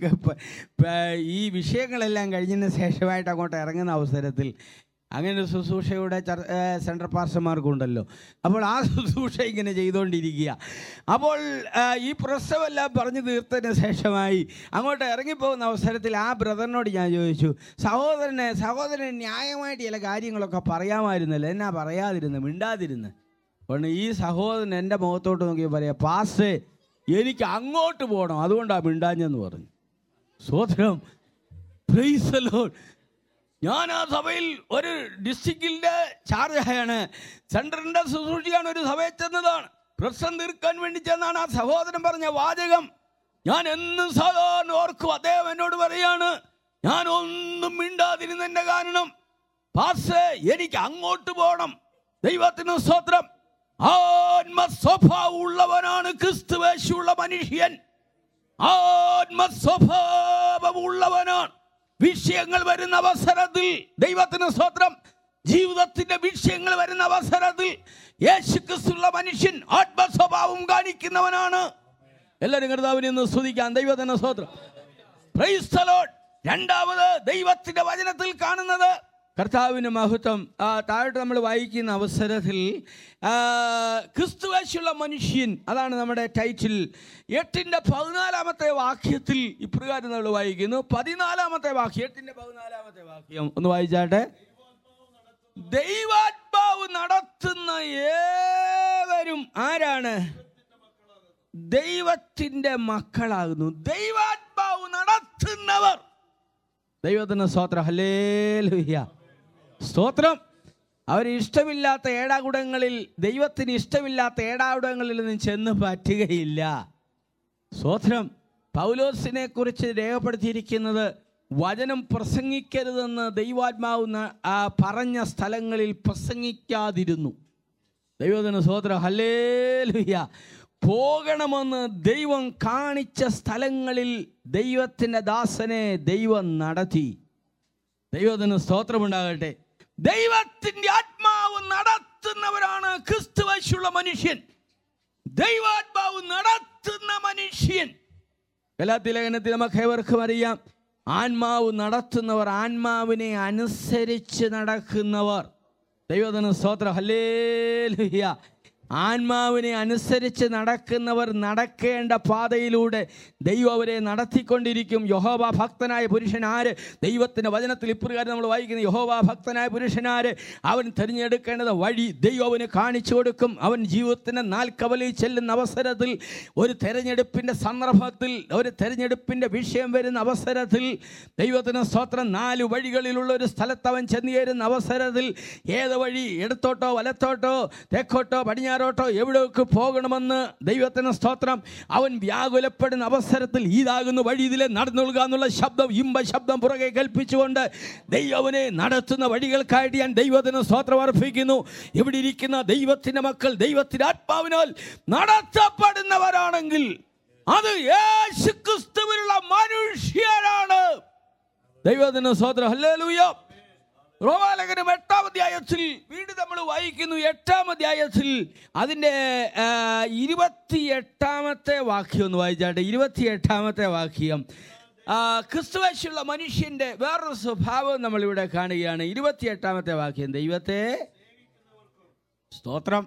ഈ വിഷയങ്ങളെല്ലാം കഴിഞ്ഞതിന് ശേഷമായിട്ട് അങ്ങോട്ട് ഇറങ്ങുന്ന അവസരത്തിൽ അങ്ങനെ ഒരു ശുശ്രൂഷയുടെ സെൻട്രൽ പാസ്റ്റർമാർക്കുണ്ടല്ലോ. അപ്പോൾ ആ ശുശ്രൂഷ ഇങ്ങനെ ചെയ്തുകൊണ്ടിരിക്കുക. അപ്പോൾ ഈ പ്രശ്നമെല്ലാം പറഞ്ഞു തീർത്തതിന് ശേഷമായി അങ്ങോട്ട് ഇറങ്ങിപ്പോകുന്ന അവസരത്തിൽ ആ ബ്രദറിനോട് ഞാൻ ചോദിച്ചു, സഹോദരനെ സഹോദരൻ ന്യായമായിട്ട് ചില കാര്യങ്ങളൊക്കെ പറയാമായിരുന്നല്ലോ, എന്നാ പറയാതിരുന്ന്, മിണ്ടാതിരുന്ന്? അപ്പോൾ ഈ സഹോദരൻ എൻ്റെ മുഖത്തോട്ട് നോക്കി പറയാം, പാസ്റ്റേ എനിക്ക് അങ്ങോട്ട് പോകണം, അതുകൊണ്ടാണ് മിണ്ടാഞ്ഞെന്ന് പറഞ്ഞു. സ്തോത്രം, പ്രൈസ് ദി ലോർഡ്. ഞാൻ ആ സഭയിൽ ഒരു ഡിസ്ട്രിക്റ്റിൻ്റെ ചാർജായാണ്, സെൻറ്ററിൻ്റെ ശുശ്രൂഷയാണ്, ഒരു സഭയിൽ ചെന്നതാണ്, പ്രശ്നം തീർക്കാൻ വേണ്ടി ചെന്നാണ്. ആ സഹോദരൻ പറഞ്ഞ വാചകം ഞാൻ എന്നും സാധാരണ ഓർക്കും. അദ്ദേഹം എന്നോട് പറയാണ്, ഞാൻ ഒന്നും മിണ്ടാതിരുന്നതിൻ്റെ കാരണം പാസ്റ്റേ എനിക്ക് അങ്ങോട്ട് പോകണം. ദൈവത്തിന് സ്തോത്രം. ആത്മ സ്വഭാവമുള്ളവനാണ് ക്രിസ്തുവേശുള്ള മനുഷ്യൻ. ആത്മ സ്വഭാവമുള്ളവനാണ്. വിഷയങ്ങൾ വരുന്ന അവസരത്തിൽ, ദൈവത്തിന് സ്തോത്രം, ജീവിതത്തിന്റെ വിഷയങ്ങൾ വരുന്ന അവസരത്തിൽ യേശുക്രിസ്തുള്ള മനുഷ്യൻ ആത്മസ്വഭാവം കാണിക്കുന്നവനാണ്. എല്ലാവരും കർത്താവിനെ ഒന്ന് സ്തുതിക്കാം. ദൈവത്തിന് സ്തോത്രം. Praise the Lord. രണ്ടാമത് ദൈവത്തിന്റെ വചനത്തിൽ കാണുന്നത് കർത്താവിന് മഹത്വം. താഴോട്ട് നമ്മൾ വായിക്കുന്ന അവസരത്തിൽ ക്രിസ്തുവേശുള്ള മനുഷ്യൻ, അതാണ് നമ്മുടെ ടൈറ്റിൽ. എട്ടിന്റെ പതിനാലാമത്തെ വാക്യത്തിൽ ഇപ്രകാരം നമ്മൾ വായിക്കുന്നു. പതിനാലാമത്തെ വാക്യം, എട്ടിന്റെ പതിനാലാമത്തെ വാക്യം ഒന്ന് വായിച്ചാട്ടെ. ദൈവാത്മാവ് നടത്തുന്ന ഏവരും ആരാണ്? ദൈവത്തിന്റെ മക്കളാകുന്നു. ദൈവാത്മാവ് നടത്തുന്നവർ. ദൈവത്തിന് സ്തോത്രം. ഹല്ലേലൂയ. സ്തോത്രം. അവർ ഇഷ്ടമില്ലാത്ത ഏടാകുടങ്ങളിൽ, ദൈവത്തിന് ഇഷ്ടമില്ലാത്ത ഏടാകുടങ്ങളിൽ നിന്ന് ചെന്ന് പറ്റുകയില്ല. സ്തോത്രം. പൗലോസിനെ കുറിച്ച് രേഖപ്പെടുത്തിയിരിക്കുന്നത് വചനം പ്രസംഗിക്കരുതെന്ന് ദൈവാത്മാവ് പറഞ്ഞ സ്ഥലങ്ങളിൽ പ്രസംഗിക്കാതിരുന്നു. ദൈവത്തിന് സ്തോത്രം. ഹല്ലേലൂയ. പോകണമെന്ന് ദൈവം കാണിച്ച സ്ഥലങ്ങളിൽ ദൈവത്തിൻ്റെ ദാസനെ ദൈവം നടത്തി. ദൈവത്തിന് സ്തോത്രമുണ്ടാകട്ടെ. ദൈവത്തിൻ്റെ ആത്മാവ് നടത്തുന്നവരാണ് ക്രിസ്തുവേശുള്ള മനുഷ്യൻ. ദൈവാത്മാവ് നടത്തുന്ന മനുഷ്യൻ. ഗലാത്യ ലേഖനത്തിൽ നമുക്ക് ഏവർക്കും അറിയാം, ആത്മാവ് നടത്തുന്നവർ, ആത്മാവിനെ അനുസരിച്ച് നടക്കുന്നവർ. ദൈവത്തിന് സ്തോത്രം. ഹല്ലേലൂയ. ആത്മാവിനെ അനുസരിച്ച് നടക്കുന്നവർ നടക്കേണ്ട പാതയിലൂടെ ദൈവം അവരെ നടത്തിക്കൊണ്ടിരിക്കും. യഹോവ ഭക്തനായ പുരുഷനാര്? ദൈവത്തിൻ്റെ വചനത്തിൽ ഇപ്രകാരം നമ്മൾ വായിക്കുന്നത്, യഹോവ ഭക്തനായ പുരുഷനാര്? അവൻ തിരഞ്ഞെടുക്കേണ്ടത് വഴി ദൈവം അവന് കാണിച്ചു കൊടുക്കും. അവൻ ജീവിതത്തിൻ്റെ നാൽക്കവലിൽ ചെല്ലുന്ന അവസരത്തിൽ, ഒരു തെരഞ്ഞെടുപ്പിൻ്റെ സന്ദർഭത്തിൽ, ഒരു തെരഞ്ഞെടുപ്പിൻ്റെ വിഷയം വരുന്ന അവസരത്തിൽ, ദൈവത്തിന് സ്തോത്രം, നാല് വഴികളിലുള്ള ഒരു സ്ഥലത്ത് അവൻ ചെന്ന് ചേരുന്ന അവസരത്തിൽ ഏത് വഴി, ഇടത്തോട്ടോ വലത്തോട്ടോ തെക്കോട്ടോ പടിഞ്ഞാറോട്ടോ എവിടേക്ക് പോകണമെന്ന് ദൈവത്തിന് സ്തോത്രം അവൻ വ്യാകുലപ്പെടുന്ന അവസരത്തിൽ ഇതാകുന്ന വഴി, ഇതിലെ നടന്നുകൊള്ളുക എന്നുള്ള ശബ്ദം, ഇമ്പ ശബ്ദം പുറകെ കൽപ്പിച്ചുകൊണ്ട് ദൈവനെ നടത്തുന്ന വഴികൾക്കായിട്ട് ഞാൻ ദൈവത്തിന് സ്തോത്രം അർപ്പിക്കുന്നു. ഇവിടെ ഇരിക്കുന്ന ദൈവത്തിൻ്റെ മക്കൾ ദൈവത്തിൻ്റെ ആത്മാവിനാൽ നടത്തപ്പെടുന്നവരാണെങ്കിൽ അത് യേശുക്രിസ്തുവിലുള്ള മനുഷ്യരാണ്. ദൈവത്തിന് സ്തോത്രം. ഹല്ലേലൂയ. റോമാലേഖനം എട്ടാം അധ്യായത്തിൽ വീണ്ടും നമ്മൾ വായിക്കുന്നു. എട്ടാം അധ്യായത്തിൽ അതിൻ്റെ ഇരുപത്തി എട്ടാമത്തെ വാക്യം ഒന്ന് വായിച്ചാട്ടെ. ഇരുപത്തി എട്ടാമത്തെ വാക്യം. ക്രിസ്തുവേശുള്ള മനുഷ്യൻ്റെ വേറൊരു സ്വഭാവം നമ്മളിവിടെ കാണുകയാണ്. ഇരുപത്തി എട്ടാമത്തെ വാക്യം. ദൈവത്തെ സ്തോത്രം.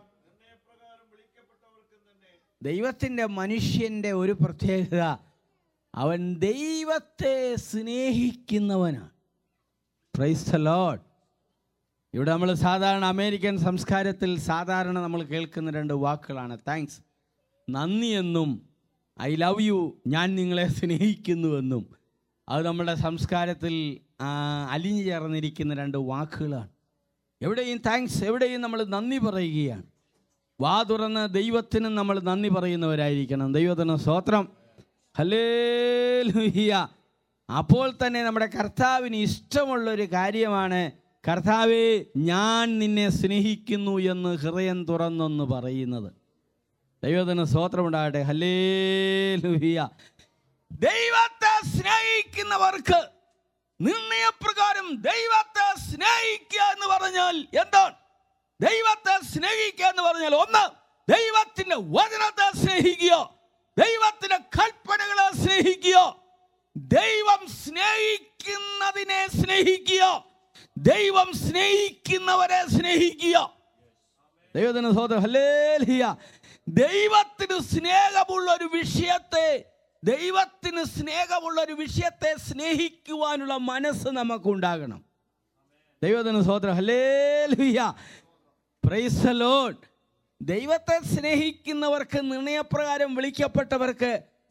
ദൈവത്തിൻ്റെ മനുഷ്യൻ്റെ ഒരു പ്രത്യേകത, അവൻ ദൈവത്തെ സ്നേഹിക്കുന്നവനാണ്. Price the Lord. ഇവിടെ നമ്മൾ സാധാരണ അമേരിക്കൻ സംസ്കാരത്തിൽ സാധാരണ നമ്മൾ കേൾക്കുന്ന രണ്ട് വാക്കുകളാണ് താങ്ക്സ്, നന്ദി എന്നും ഐ ലവ് യു, ഞാൻ നിങ്ങളെ സ്നേഹിക്കുന്നുവെന്നും. അത് നമ്മുടെ സംസ്കാരത്തിൽ അലിഞ്ഞു ചേർന്നിരിക്കുന്ന രണ്ട് വാക്കുകളാണ്. എവിടെയും താങ്ക്സ്, എവിടെയും നമ്മൾ നന്ദി പറയുകയാണ്. വാ തുറന്ന് ദൈവത്തിന് നമ്മൾ നന്ദി പറയുന്നവരായിരിക്കണം. ദൈവത്തിന് സ്തോത്രം. ഹല്ലേലൂയ. അപ്പോൾ തന്നെ നമ്മുടെ കർത്താവിന് ഇഷ്ടമുള്ളൊരു കാര്യമാണ്, കർത്താവേ ഞാൻ നിന്നെ സ്നേഹിക്കുന്നു എന്ന് ഹൃദയം തുറന്നൊന്ന് പറയുന്നത്. ദൈവത്തിന് സ്തോത്രമുണ്ടാകട്ടെ. ഹല്ലേലൂയ. ദൈവത്തെ സ്നേഹിക്കുന്നവർക്ക് നിർണയപ്രകാരം ദൈവത്തെ സ്നേഹിക്കുക എന്ന് പറഞ്ഞാൽ എന്താണ്? ദൈവത്തെ സ്നേഹിക്കുക എന്ന് പറഞ്ഞാൽ ഒന്ന്, ദൈവത്തിന്റെ വചനത്തെ സ്നേഹിക്കുക, ദൈവത്തിന്റെ കൽപ്പനകളെ സ്നേഹിക്കുക, ദൈവം സ്നേഹിക്കുന്നതിനെ സ്നേഹിക്കുക, ദൈവം സ്നേഹിക്കുന്നവരെ സ്നേഹിക്കുക. ദൈവത്തിന് സ്തോത്രം. ഹല്ലേലൂയ. ദൈവത്തിന് സ്നേഹമുള്ള ഒരു വിഷയത്തെ ദൈവത്തിന് സ്നേഹമുള്ള ഒരു വിഷയത്തെ സ്നേഹിക്കുവാനുള്ള മനസ്സ് നമുക്കുണ്ടാകണം. ദൈവത്തിന് സ്തോത്രം. ഹല്ലേലൂയ. Praise the Lord. ദൈവത്തെ സ്നേഹിക്കുന്നവർക്ക്, നിർണയപ്രകാരം വിളിക്കപ്പെട്ടവർക്ക്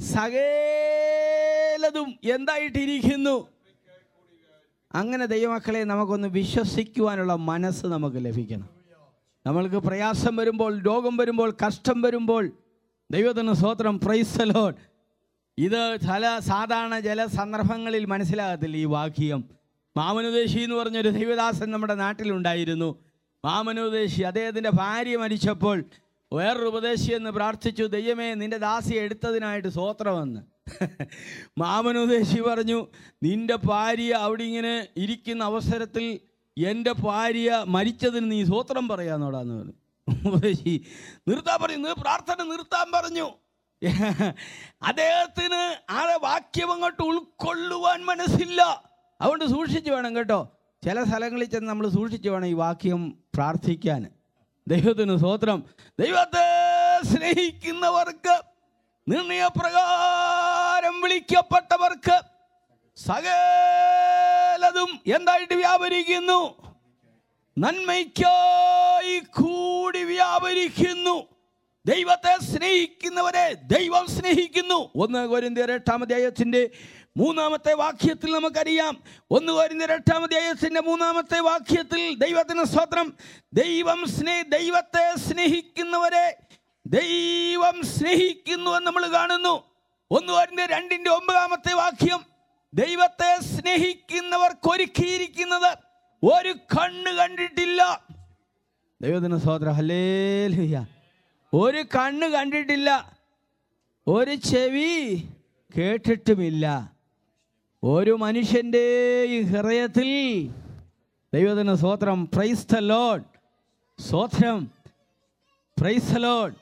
സകലതും എന്തായിട്ടിരിക്കുന്നു. അങ്ങനെ ദൈവമക്കളെ നമുക്കൊന്ന് വിശ്വസിക്കുവാനുള്ള മനസ്സ് നമുക്ക് ലഭിക്കണം. നമ്മൾക്ക് പ്രയാസം വരുമ്പോൾ, രോഗം വരുമ്പോൾ, കഷ്ടം വരുമ്പോൾ, ദൈവത്തിന് സ്തോത്രം. Praise the Lord. ഇത് ചില സാധാരണ ചില സന്ദർഭങ്ങളിൽ മനസ്സിലാകത്തില്ല ഈ വാക്യം. മാമനുദേശി എന്ന് പറഞ്ഞൊരു ദൈവദാസൻ നമ്മുടെ നാട്ടിലുണ്ടായിരുന്നു. മാമനുദേശി, അദ്ദേഹത്തിൻ്റെ ഭാര്യ മരിച്ചപ്പോൾ വേറൊരു ഉപദേശി എന്ന് പ്രാർത്ഥിച്ചു, ദൈവമേ നിന്റെ ദാസിയെ എടുത്തതിനായിട്ട് സ്തോത്രമെന്ന്. മാമനുദേശി പറഞ്ഞു, നിന്റെ ഭാര്യ അവിടെ ഇങ്ങനെ ഇരിക്കുന്ന അവസരത്തിൽ എൻ്റെ ഭാര്യ മരിച്ചതിന് നീ സ്തോത്രം പറയാന്നോടാന്ന് പറഞ്ഞു. നിർത്താൻ പറഞ്ഞു, പ്രാർത്ഥന നിർത്താൻ പറഞ്ഞു. അദ്ദേഹത്തിന് ആ വാക്യം അങ്ങോട്ട് ഉൾക്കൊള്ളുവാൻ മനസ്സില്ല. അതുകൊണ്ട് സൂക്ഷിച്ചു വേണം കേട്ടോ. ചില സ്ഥലങ്ങളിൽ ചെന്ന് നമ്മൾ സൂക്ഷിച്ചു വേണം ഈ വാക്യം പ്രാർത്ഥിക്കാൻ. ദൈവത്തിന് സ്തോത്രം. ദൈവത്തെ സ്നേഹിക്കുന്നവർക്ക്, നിർണയപ്രകാരം വിളിക്കപ്പെട്ടവർക്ക് സകലതും എന്തായിട്ട് വ്യാപരിക്കുന്നു? നന്മയ്ക്കായി കൂടി വ്യാപരിക്കുന്നു. ദൈവത്തെ സ്നേഹിക്കുന്നവരെ ദൈവം സ്നേഹിക്കുന്നു. ഒന്ന് കൊരിന്ത്യർ എട്ടാം അധ്യായത്തിന്റെ മൂന്നാമത്തെ വാക്യത്തിൽ നമുക്കറിയാം. ഒന്ന് കൊരിന്ത്യർ എട്ടാം അധ്യായത്തിന്റെ മൂന്നാമത്തെ വാക്യത്തിൽ ദൈവത്തിന് സ്തോത്രം, ദൈവം സ്നേഹ ദൈവത്തെ സ്നേഹിക്കുന്നവരെ ദൈവം സ്നേഹിക്കുന്നു എന്ന് നമ്മൾ കാണുന്നു. ഒന്ന് കൊരിന്ത്യർ രണ്ടിന്റെ ഒമ്പതാമത്തെ വാക്യം, ദൈവത്തെ സ്നേഹിക്കുന്നവർക്ക് ഒരുക്കിയിരിക്കുന്നത് ഒരു കണ്ണ് കണ്ടിട്ടില്ല. ദൈവത്തിന് സ്തോത്രം, ഹല്ലേലൂയ. ഒരു കണ്ണ് കണ്ടിട്ടില്ല, ഒരു ചെവി കേട്ടിട്ടുമില്ല, ഒരു മനുഷ്യൻ്റെ ഹൃദയത്തിൽ. ദൈവത്തിന് സ്തോത്രം, പ്രൈസ് ദി ലോർഡ്, സ്തോത്രം, പ്രൈസ് ദി ലോർഡ്.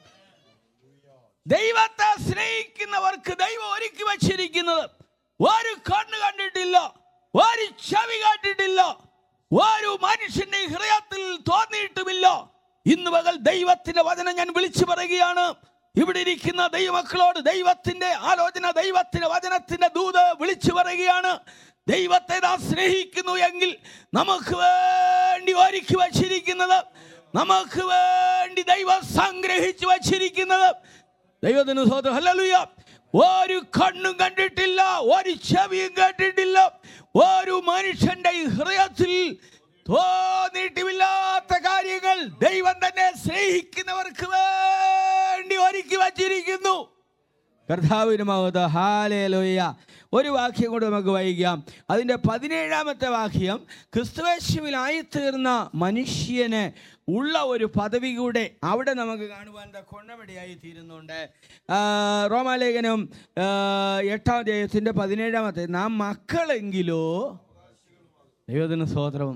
ദൈവത്തെ സ്നേഹിക്കുന്നവർക്ക് ദൈവം ഒരുക്കി വച്ചിരിക്കുന്നത് ഒരു കണ്ണ് കണ്ടിട്ടില്ല, ഒരു ചെവി കേട്ടിട്ടില്ല, ഒരു മനുഷ്യന്റെ ഹൃദയത്തിൽ തോന്നിയിട്ടുമില്ല. ഇന്ന് പകൽ ദൈവത്തിന്റെ വചനം ഞാൻ വിളിച്ചു പറയുകയാണ്. ഇവിടെ ഇരിക്കുന്ന ദൈവമക്കളോട് ദൈവത്തിന്റെ ആലോചന, ദൈവത്തിന്റെ വചനത്തിന്റെ ദൂത് വിളിച്ചു പറയുകയാണ്. ദൈവത്തെ നാം സ്നേഹിക്കുന്നു എങ്കിൽ നമുക്ക് വേണ്ടി ഒരുക്കി വച്ചിരിക്കുന്നത്, നമുക്ക് വേണ്ടി ദൈവം സംഗ്രഹിച്ചു വച്ചിരിക്കുന്നത്, ദൈവത്തിന് സ്തോത്രം, ഹല്ലേലൂയ, ഒരു കണ്ണും കണ്ടിട്ടില്ല, ഒരു ചെവിയും കേട്ടിട്ടില്ല, ഒരു മനുഷ്യന്റെ ഹൃദയത്തിൽ തോന്നിയിട്ടുമില്ലാത്ത കാര്യങ്ങൾ ദൈവം തന്നെ സ്നേഹിക്കുന്നവർക്ക് വേണ്ടി ഒരുക്കി വച്ചിരിക്കുന്നു. കർത്താവിന് മഹത്വം, ഹല്ലേലൂയ. ഒരു വാക്യം കൂടെ നമുക്ക് വായിക്കാം. അതിൻ്റെ പതിനേഴാമത്തെ വാക്യം, ക്രിസ്തുയേശുവിലായിത്തീർന്ന മനുഷ്യന് ഉള്ള ഒരു പദവി കൂടെ അവിടെ നമുക്ക് കാണുവാൻ കൊണ്ടപടിയായി തീരുന്നുണ്ട്. റോമാലേഖനം എട്ടാം അധ്യായത്തിൻ്റെ പതിനേഴാമത്തെ, നാം മക്കളെങ്കിലോ, ദൈവത്തിന് സ്തോത്രം,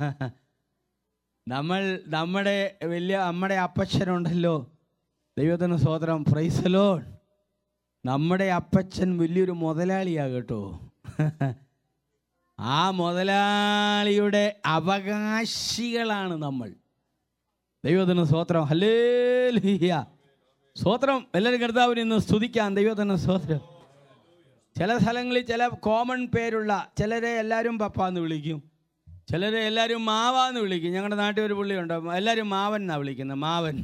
നമ്മൾ നമ്മുടെ വലിയ നമ്മുടെ അപ്പച്ചനുണ്ടല്ലോ, ദൈവത്തിന് സ്തോത്രം, പ്രൈസ് ദി ലോർഡ്. നമ്മുടെ അപ്പച്ചൻ വലിയൊരു മുതലാളിയാകട്ടോ. ആ മുതലാളിയുടെ അവകാശികളാണ് നമ്മൾ. ദൈവത്തിന് സ്തോത്രം, ഹല്ലേലൂയ, സ്തോത്രം. എല്ലാവരും കർത്താവിനെ ഇന്ന് സ്തുതിക്കാം. ദൈവത്തിന് സ്തോത്രം. ചില സ്ഥലങ്ങളിൽ ചില കോമൺ പേരുള്ള ചിലരെ എല്ലാവരും പപ്പാന്ന് വിളിക്കും, ചിലരെ എല്ലാവരും മാവാന്ന് വിളിക്കും. ഞങ്ങളുടെ നാട്ടിൽ ഒരു പുള്ളിയുണ്ട്, എല്ലാവരും മാവൻ എന്നാണ് വിളിക്കുന്നത്, മാവൻ.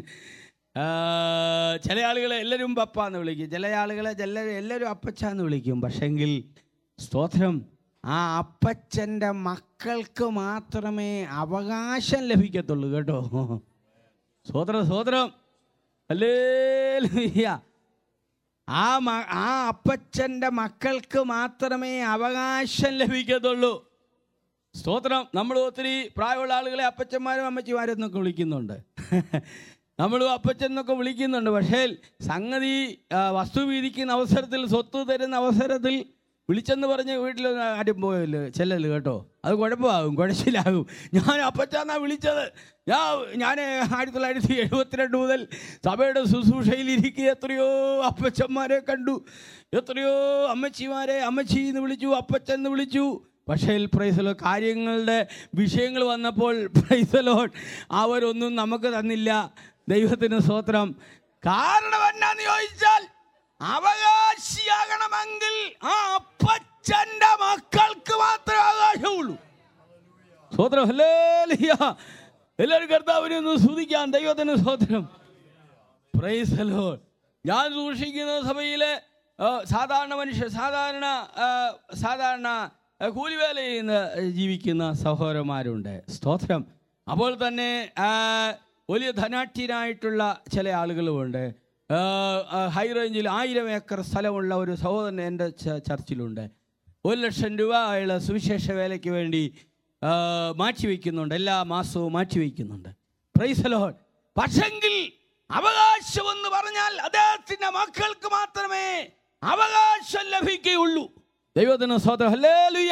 ചില ആളുകളെ എല്ലാവരും പപ്പാന്ന് വിളിക്കും, ചില ആളുകളെ ചില എല്ലാവരും അപ്പച്ചാന്ന് വിളിക്കും. പക്ഷെങ്കിൽ സ്തോത്രം, ആ അപ്പച്ചൻ്റെ മക്കൾക്ക് മാത്രമേ അവകാശം ലഭിക്കത്തുള്ളൂ കേട്ടോ. സ്തോത്രം, സ്തോത്രം, ഹല്ലേലൂയ. ആ മ ആ അപ്പച്ചൻ്റെ മക്കൾക്ക് മാത്രമേ അവകാശം ലഭിക്കത്തുള്ളൂ. സ്തോത്രം. നമ്മൾ ഒത്തിരി പ്രായമുള്ള ആളുകളെ അപ്പച്ചന്മാരും അമ്മച്ചിമാരും എന്നൊക്കെ വിളിക്കുന്നുണ്ട്, നമ്മളും അപ്പച്ചൻ എന്നൊക്കെ വിളിക്കുന്നുണ്ട്. പക്ഷേ സംഗതി വസ്തു വീതിക്കുന്ന അവസരത്തിൽ, സ്വത്ത് തരുന്ന അവസരത്തിൽ വിളിച്ചെന്ന് പറഞ്ഞ് വീട്ടിൽ ആരും പോയല്ലോ ചെല്ലല് കേട്ടോ, അത് കുഴപ്പമാകും, കുഴച്ചിലാകും. ഞാൻ അപ്പച്ചാന്നാ വിളിച്ചത്. ഞാൻ ഞാൻ ആയിരത്തി തൊള്ളായിരത്തി എഴുപത്തിരണ്ട് മുതൽ സഭയുടെ ശുശ്രൂഷയിലിരിക്കുക എത്രയോ അപ്പച്ചന്മാരെ കണ്ടു, എത്രയോ അമ്മച്ചിമാരെ അമ്മച്ചി എന്ന് വിളിച്ചു, അപ്പച്ചൻ എന്ന് വിളിച്ചു. പക്ഷേ പ്രൈസ് ദി ലോർഡ്, കാര്യങ്ങളുടെ വിഷയങ്ങൾ വന്നപ്പോൾ പ്രൈസ് ദി ലോർഡ് അവരൊന്നും നമുക്ക് തന്നില്ല. ദൈവത്തിന് സ്തോത്രം. കാരണം എന്നാന്ന് ചോദിച്ചാൽ, അവകാശിയാകണമെങ്കിൽ ആ അപ്പച്ചന്റെ മക്കൾക്ക് മാത്രമേ അവകാശമുള്ളൂ. സ്തോത്രം, ഹല്ലേലൂയ. എല്ലാവരും കർത്താവിനെ ഒന്ന് സ്തുതിക്കാം. ദൈവത്തിന് സ്തോത്രം, പ്രൈസ് ദി ലോർഡ്. ഞാൻ സൂക്ഷിക്കുന്ന സഭയിലെ സാധാരണ മനുഷ്യർ, സാധാരണ സാധാരണ കൂലിവേല ചെയ്യുന്ന ജീവിക്കുന്ന സഹോദരന്മാരുണ്ട്. സ്തോത്രം. അപ്പോൾ തന്നെ വലിയ ധനാഠ്യരായിട്ടുള്ള ചില ആളുകളുമുണ്ട്. ഹൈ റേഞ്ചിൽ ആയിരം ഏക്കർ സ്ഥലമുള്ള ഒരു സഹോദരൻ എൻ്റെ ചർച്ചിലുണ്ട്. ഒരു ലക്ഷം രൂപ അയാൾ സുവിശേഷ വേലയ്ക്ക് വേണ്ടി മാറ്റിവെക്കുന്നുണ്ട്, എല്ലാ മാസവും മാറ്റിവെക്കുന്നുണ്ട്. Price the Lord. പക്ഷെങ്കിൽ അവകാശം എന്ന് പറഞ്ഞാൽ അദ്ദേഹത്തിൻ്റെ മക്കൾക്ക് മാത്രമേ അവകാശം ലഭിക്കുകയുള്ളൂ. ദൈവത്തിന് സ്തോത്രം, ഹല്ലേലൂയ.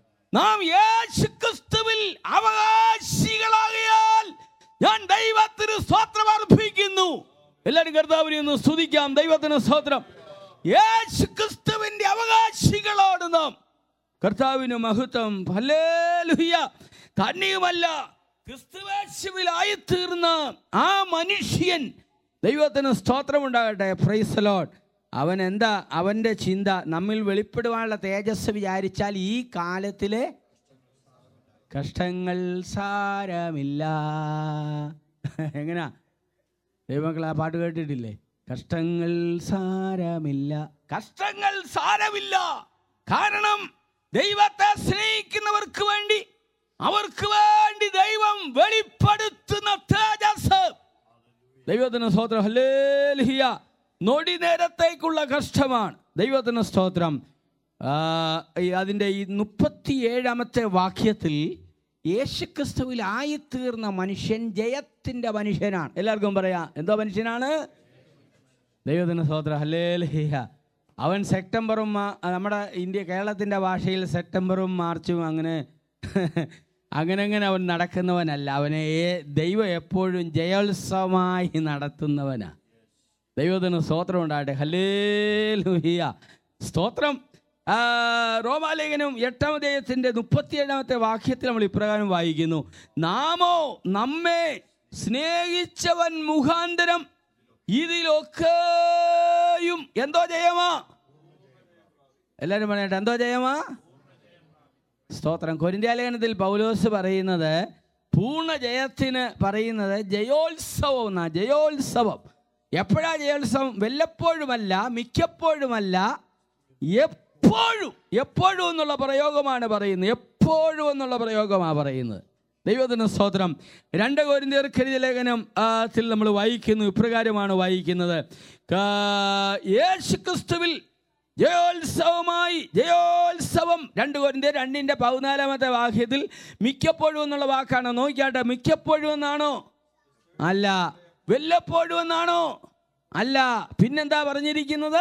നാം യേശുക്രിസ്തുവിൽ അവകാശികളാകിയാൽ ഞാൻ ദൈവത്തിന് സ്തോത്രം അർപ്പിക്കുന്നു. എല്ലാവരും കർത്താവിനെ ഒന്ന് സ്തുതിക്കാം. ദൈവത്തിന് സ്തോത്രം. യേശു ക്രിസ്തുവിന്റെ അവകാശികളോട് നാം കർത്താവിന് മഹത്വം. ഹല്ലേലൂയ. തന്നെയുമല്ല, ക്രിസ്തുവേശുവിലായി തീർന്ന ആ മനുഷ്യൻ, ദൈവത്തിന് സ്തോത്രം ഉണ്ടാകട്ടെ. Praise the Lord. അവൻ എന്താ, അവൻ്റെ ചിന്ത നമ്മിൽ വെളിപ്പെടുവാനുള്ള തേജസ് വിചാരിച്ചാൽ ഈ കാലത്തിലെ കഷ്ടങ്ങൾ സാരമില്ല. എങ്ങനാ ദൈവമക്കൾ ആ പാട്ട് കേട്ടിട്ടില്ലേ? കഷ്ടങ്ങൾ സാരമില്ല, കഷ്ടങ്ങൾ സാരമില്ല. കാരണം ദൈവത്തെ സ്നേഹിക്കുന്നവർക്ക് വേണ്ടി, അവർക്ക് വേണ്ടി ദൈവം വെളിപ്പെടുത്തുന്ന തേജസ്. ദൈവത്തിന് സ്തോത്രം. ഹല്ലേലൂയ. നൊടി നേരത്തേക്കുള്ള കഷ്ടമാണ്. ദൈവത്തിന് സ്തോത്രം. അതിൻ്റെ ഈ മുപ്പത്തി ഏഴാമത്തെ വാക്യത്തിൽ യേശുക്രിസ്തുവിൽ ആയിത്തീർന്ന മനുഷ്യൻ ജയത്തിൻ്റെ മനുഷ്യനാണ്. എല്ലാവർക്കും പറയാം, എന്തോ മനുഷ്യനാണ്? ദൈവത്തിന് സ്തോത്രം. ഹല്ലേലൂയ. അവൻ സെപ്റ്റംബറും നമ്മുടെ ഇന്ത്യ കേരളത്തിൻ്റെ ഭാഷയിൽ സെപ്റ്റംബറും മാർച്ചും അങ്ങനെ അങ്ങനെ അങ്ങനെ അവൻ നടക്കുന്നവനല്ല. അവനെ ദൈവം എപ്പോഴും ജയോത്സവമായി നടത്തുന്നവനാ. ദൈവത്തിന് സ്തോത്രം ഉണ്ടാകട്ടെ. ഹല്ലേലൂയ. സ്തോത്രം. റോമാലേഖനം എട്ടാം അധ്യായത്തിൻ്റെ മുപ്പത്തിയേഴാമത്തെ വാക്യത്തിൽ നമ്മൾ ഇപ്രകാരം വായിക്കുന്നു: നാമോ നമ്മെ സ്നേഹിച്ചവൻ മുഖാന്തരം ഇതിലൊക്കെയും എന്തോ ജയമാ. എല്ലാവരും പറയട്ടെ, എന്തോ ജയമാ? സ്തോത്രം. കൊരിന്ത്യലേഖനത്തിൽ പൗലോസ് പറയുന്നത് പൂർണ്ണ ജയത്തിന് പറയുന്നത് ജയോത്സവം എന്നാ. ജയോത്സവം എപ്പോഴാ ജയോത്സവം? വല്ലപ്പോഴുമല്ല, മിക്കപ്പോഴുമല്ല, എപ്പോഴും. എപ്പോഴും എന്നുള്ള പ്രയോഗമാണ് പറയുന്നത്. എപ്പോഴും എന്നുള്ള പ്രയോഗമാണ് പറയുന്നത്. ദൈവത്തിന് സ്തോത്രം. രണ്ട് കൊരിന്ത്യർക്ക് എഴുതിയ ലേഖനം ത്തിൽ നമ്മൾ വായിക്കുന്നു, ഇപ്രകാരമാണ് വായിക്കുന്നത്: യേശുക്രിസ്തുവിൽ ജയോത്സവമായി. ജയോത്സവം രണ്ട് കൊരിന്ത്യർ രണ്ടിൻ്റെ പതിനാലാമത്തെ വാക്യത്തിൽ മിക്കപ്പോഴും എന്നുള്ള വാക്കാണ്. നോക്കിയാട്ടെ, മിക്കപ്പോഴും എന്നാണോ? അല്ല. വല്ലപ്പോഴും എന്നാണോ? അല്ല. പിന്നെന്താ പറഞ്ഞിരിക്കുന്നത്?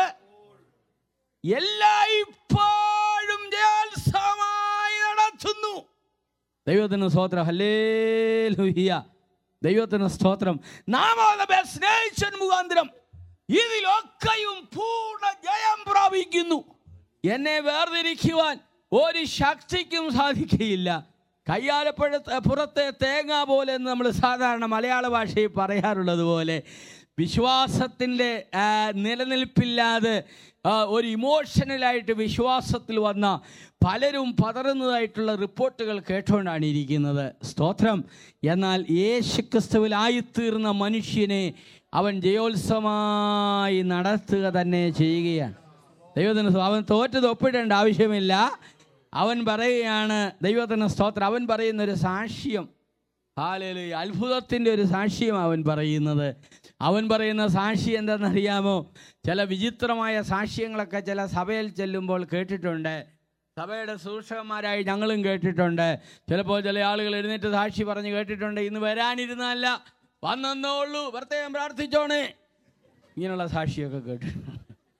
എല്ലായ്പ്പോഴും ജയോത്സവമായി നടത്തുന്നു. ദൈവത്തിന് സ്തോത്രം. ഹല്ലേലൂയ. ദൈവത്തിന് സ്തോത്രം. നാം അവനെ സ്നേഹിച്ചൻ മുഖാന്തരം ഇതിലൊക്കെയും പൂർണ്ണ ജയം പ്രാപിക്കുന്നു. എന്നെ വേർതിരിക്കുവാൻ ഒരു ശക്തിക്കും സാധിക്കുകയില്ല. കയ്യാലപ്പഴ പുറത്തെ തേങ്ങ പോലെ എന്ന് നമ്മൾ സാധാരണ മലയാള ഭാഷയിൽ പറയാറുള്ളത് പോലെ വിശ്വാസത്തിൻ്റെ നിലനിൽപ്പില്ലാതെ ഒരു ഇമോഷണലായിട്ട് വിശ്വാസത്തിൽ വന്ന പലരും പതറുന്നതായിട്ടുള്ള റിപ്പോർട്ടുകൾ കേട്ടുകൊണ്ടാണ് ഇരിക്കുന്നത്. സ്തോത്രം. എന്നാൽ യേശുക്രിസ്തുവിലായിത്തീർന്ന മനുഷ്യനെ അവൻ ജയോത്സവമായി നടത്തുക തന്നെ ചെയ്യുകയാണ്. ദൈവത്തിന് അവൻ തോറ്റത് ഒപ്പിടേണ്ട ആവശ്യമില്ല. അവൻ പറയുകയാണ്, ദൈവത്തിന് സ്തോത്രം, അവൻ പറയുന്നൊരു സാക്ഷ്യം. ഹല്ലേലൂയ. അത്ഭുതത്തിൻ്റെ ഒരു സാക്ഷ്യം അവൻ പറയുന്നത്. അവൻ പറയുന്ന സാക്ഷി എന്താണെന്നറിയാമോ? ചില വിചിത്രമായ സാക്ഷ്യങ്ങളൊക്കെ ചില സഭയിൽ ചെല്ലുമ്പോൾ കേട്ടിട്ടുണ്ട്. സഭയുടെ സൂക്ഷകന്മാരായി ഞങ്ങളും കേട്ടിട്ടുണ്ട്. ചിലപ്പോൾ ചില ആളുകൾ എഴുന്നേറ്റ് സാക്ഷി പറഞ്ഞ് കേട്ടിട്ടുണ്ട്, ഇന്ന് വരാനിരുന്നല്ല, വന്നേ ഉള്ളൂ, പ്രത്യേകം പ്രാർത്ഥിച്ചോണേ. ഇങ്ങനെയുള്ള സാക്ഷിയൊക്കെ കേട്ടിട്ടുണ്ട്.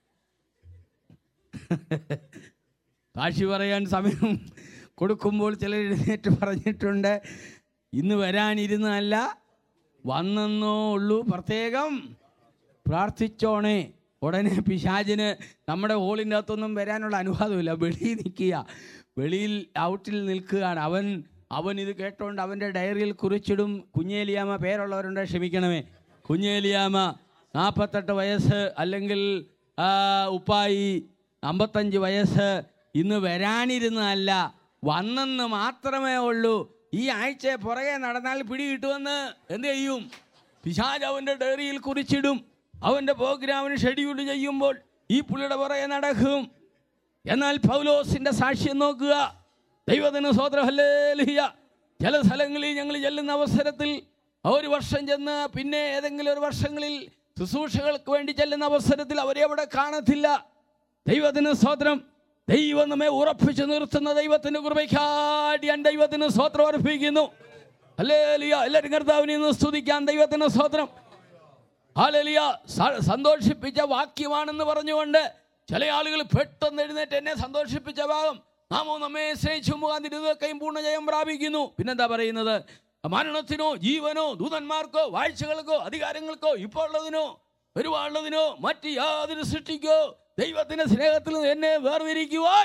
സാക്ഷി പറയാൻ സമയം കൊടുക്കുമ്പോൾ ചിലർ എഴുന്നേറ്റ് പറഞ്ഞിട്ടുണ്ട്, ഇന്ന് വരാനിരുന്നല്ല, വന്നേ ഉള്ളൂ, പ്രത്യേകം പ്രാർത്ഥിച്ചോണേ. ഉടനെ പിശാചിന് നമ്മുടെ ഹോളിൻ്റെ അകത്തൊന്നും വരാനുള്ള അനുവാദമില്ല. വെളിയിൽ നിൽക്കുക, വെളിയിൽ ഔട്ടിൽ നിൽക്കുകയാണ് അവൻ. അവൻ ഇത് കേട്ടോണ്ട് അവൻ്റെ ഡയറിയിൽ കുറിച്ചിടും. കുഞ്ഞേലിയാമ്മ പേരുള്ളവരുണ്ട്, ക്ഷമിക്കണമേ. കുഞ്ഞേലിയാമ്മ നാൽപ്പത്തെട്ട് വയസ്സ്, അല്ലെങ്കിൽ ഉപ്പായി അമ്പത്തഞ്ച് വയസ്സ്, ഇന്ന് വരാനിരുന്നതല്ല, വന്നെന്ന് മാത്രമേ ഉള്ളൂ. ഈ ആഴ്ച പുറകെ നടന്നാൽ പിടി കിട്ടുമെന്ന് എന്ത് ചെയ്യും? പിശാച് അവൻ്റെ ഡയറിയിൽ കുറിച്ചിടും. അവൻ്റെ പ്രോഗ്രാമിന് ഷെഡ്യൂൾ ചെയ്യുമ്പോൾ ഈ പുള്ളിയുടെ പുറകെ നടക്കും. എന്നാൽ പൗലോസിൻ്റെ സാക്ഷ്യം നോക്കുക. ദൈവത്തിന് സ്തോത്രം. ഹല്ലേലൂയ. ചില സ്ഥലങ്ങളിൽ ഞങ്ങൾ ചെല്ലുന്ന അവസരത്തിൽ ഒരു വർഷം ചെന്ന് പിന്നെ ഏതെങ്കിലും ഒരു വർഷങ്ങളിൽ ശുശ്രൂഷകൾക്ക് വേണ്ടി ചെല്ലുന്ന അവസരത്തിൽ അവരെ അവിടെ കാണത്തില്ല. ദൈവത്തിന് സ്തോത്രം. ദൈവം നമ്മെ ഉറപ്പിച്ചു നിർത്തുന്ന ദൈവത്തിൻ്റെ കൃപയ്ക്കായി ഞാൻ ദൈവത്തിന് സ്തോത്രം അർപ്പിക്കുന്നു. ഹല്ലേലൂയ. എല്ലാവരും കർത്താവിനെ ഒന്ന് സ്തുതിക്കാം. ദൈവത്തിന് സ്തോത്രം. ഹല്ലേലൂയ. സന്തോഷിപ്പിച്ച വാക്യമാണെന്ന് പറഞ്ഞുകൊണ്ട് ചില ആളുകൾ പെട്ടെന്ന് എഴുന്നേറ്റ് എന്നെ സന്തോഷിപ്പിച്ച ഭാഗം, നാമോ നമ്മെ സ്നേഹിച്ചു മുഖാന്തരം ഇതൊക്കെയും പൂർണ്ണ ജയം പ്രാപിക്കുന്നു. പിന്നെന്താ പറയുന്നത്? മരണത്തിനോ ജീവനോ ദൂതന്മാർക്കോ വാഴ്ചകൾക്കോ അധികാരങ്ങൾക്കോ ഇപ്പോൾ ഉള്ളതിനോ വരുവാനുള്ളതിനോ മറ്റ് യാതൊരു സൃഷ്ടിക്കോ ദൈവത്തിന്റെ സ്നേഹത്തിൽ നിന്ന് എന്നെ വേർതിരിക്കുവാൻ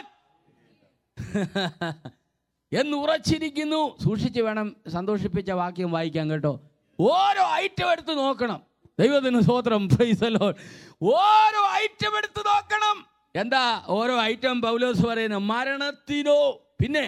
എന്ന് ഉറച്ചിരിക്കുന്നു. സൂക്ഷിച്ച് വേണം സന്തോഷിപ്പിച്ച വാക്യം വായിക്കാൻ കേട്ടോ. ഓരോ ഐറ്റം എടുത്ത് നോക്കണം. ദൈവത്തിന് സ്തോത്രം, പ്രൈസ് ദി ലോർഡ്. ഓരോ ഐറ്റം എടുത്ത് നോക്കണം. എന്താ ഓരോ ഐറ്റം പൗലോസ് പറയുന്നത്? മരണത്തിനോ, പിന്നെ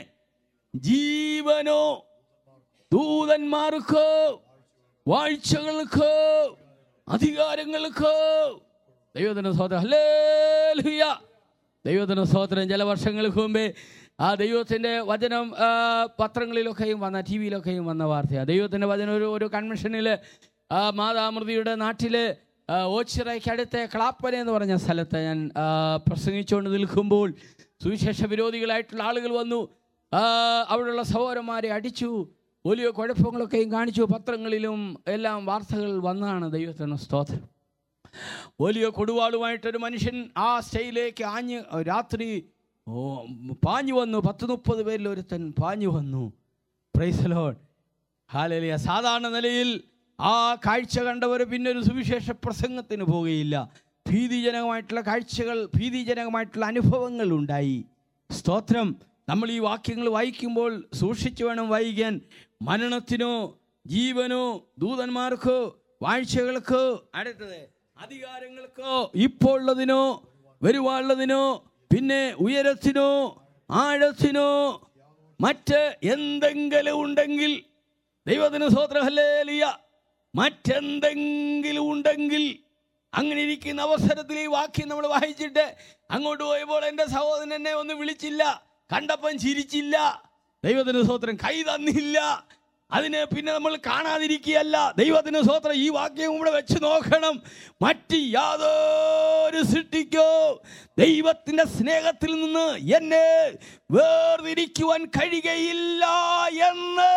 ജീവനോ, ദൂതന്മാർക്കോ, വാഴ്ചകൾക്കോ, അധികാരങ്ങൾക്കോ. ദൈവത്തിന് സ്തോത്രം, ഹല്ലേലൂയ. ദൈവത്തിന് സ്തോത്രം. ചില വർഷങ്ങൾക്ക് മുമ്പേ ആ ദൈവത്തിൻ്റെ വചനം പത്രങ്ങളിലൊക്കെയും വന്ന ടി വിയിലൊക്കെയും വന്ന വാർത്തയാണ്. ദൈവത്തിൻ്റെ വചനം ഒരു ഒരു കൺവെൻഷനിൽ മാതാമൃതിയുടെ നാട്ടിൽ ഓച്ചിറയ്ക്കടുത്ത ക്ലാപ്പന എന്ന് പറഞ്ഞ സ്ഥലത്ത് ഞാൻ പ്രസംഗിച്ചുകൊണ്ട് നിൽക്കുമ്പോൾ സുവിശേഷ വിരോധികളായിട്ടുള്ള ആളുകൾ വന്നു. അവിടെയുള്ള സഹോദരന്മാരെ അടിച്ചു, വലിയ കുഴപ്പങ്ങളൊക്കെയും കാണിച്ചു. പത്രങ്ങളിലും എല്ലാം വാർത്തകൾ വന്നാണ്. ദൈവത്തിന് സ്തോത്രം. വലിയ കൊടുവാളുമായിട്ടൊരു മനുഷ്യൻ ആ സ്റ്റേയിലേക്ക് ആഞ്ഞ് രാത്രി ഓ പാഞ്ഞു വന്നു. പത്ത് മുപ്പത് പേരിൽ ഒരുത്തൻ പാഞ്ഞു വന്നു. Praise the lord, hallelujah. സാധാരണ നിലയിൽ ആ കാഴ്ച കണ്ടവർ പിന്നെ ഒരു സുവിശേഷ പ്രസംഗത്തിന് പോവുകയില്ല. ഭീതിജനകമായിട്ടുള്ള കാഴ്ചകൾ, ഭീതിജനകമായിട്ടുള്ള അനുഭവങ്ങൾ ഉണ്ടായി. സ്തോത്രം. നമ്മൾ ഈ വാക്യങ്ങൾ വായിക്കുമ്പോൾ സൂക്ഷിച്ചു വേണം വായിക്കാൻ. മരണത്തിനോ ജീവനോ ദൂതന്മാർക്കോ വാഴ്ചകൾക്കോ, അടുത്തത് അധികാരങ്ങൾക്കോ, ഇപ്പോൾ ഉള്ളതിനോ വരുവാനുള്ളതിനോ, പിന്നെ ഉയരത്തിനോ ആഴത്തിനോ മറ്റ് എന്തെങ്കിലും ഉണ്ടെങ്കിൽ, ദൈവത്തിന് സ്തോത്രം, ഹല്ലേലൂയ, മറ്റെന്തെങ്കിലും ഉണ്ടെങ്കിൽ. അങ്ങനെ ഇരിക്കുന്ന അവസരത്തിൽ ഈ വാക്യം നമ്മൾ വായിച്ചിട്ട് അങ്ങോട്ട് പോയപ്പോൾ എൻ്റെ സഹോദരൻ എന്നെ ഒന്ന് വിളിച്ചില്ല, കണ്ടപ്പം ചിരിച്ചില്ല, ദൈവത്തിന് സ്തോത്രം, കൈ തന്നില്ല. അതിനെ പിന്നെ നമ്മൾ കാണാതിരിക്കുകയല്ല. ദൈവത്തിന് സ്തോത്രം. ഈ വാക്യം ഇവിടെ വെച്ച് നോക്കണം. മറ്റ് യാതൊരു സൃഷ്ടിക്കോ ദൈവത്തിൻ്റെ സ്നേഹത്തിൽ നിന്ന് എന്നെ വേർതിരിക്കുവാൻ കഴിയുകയില്ല എന്ന്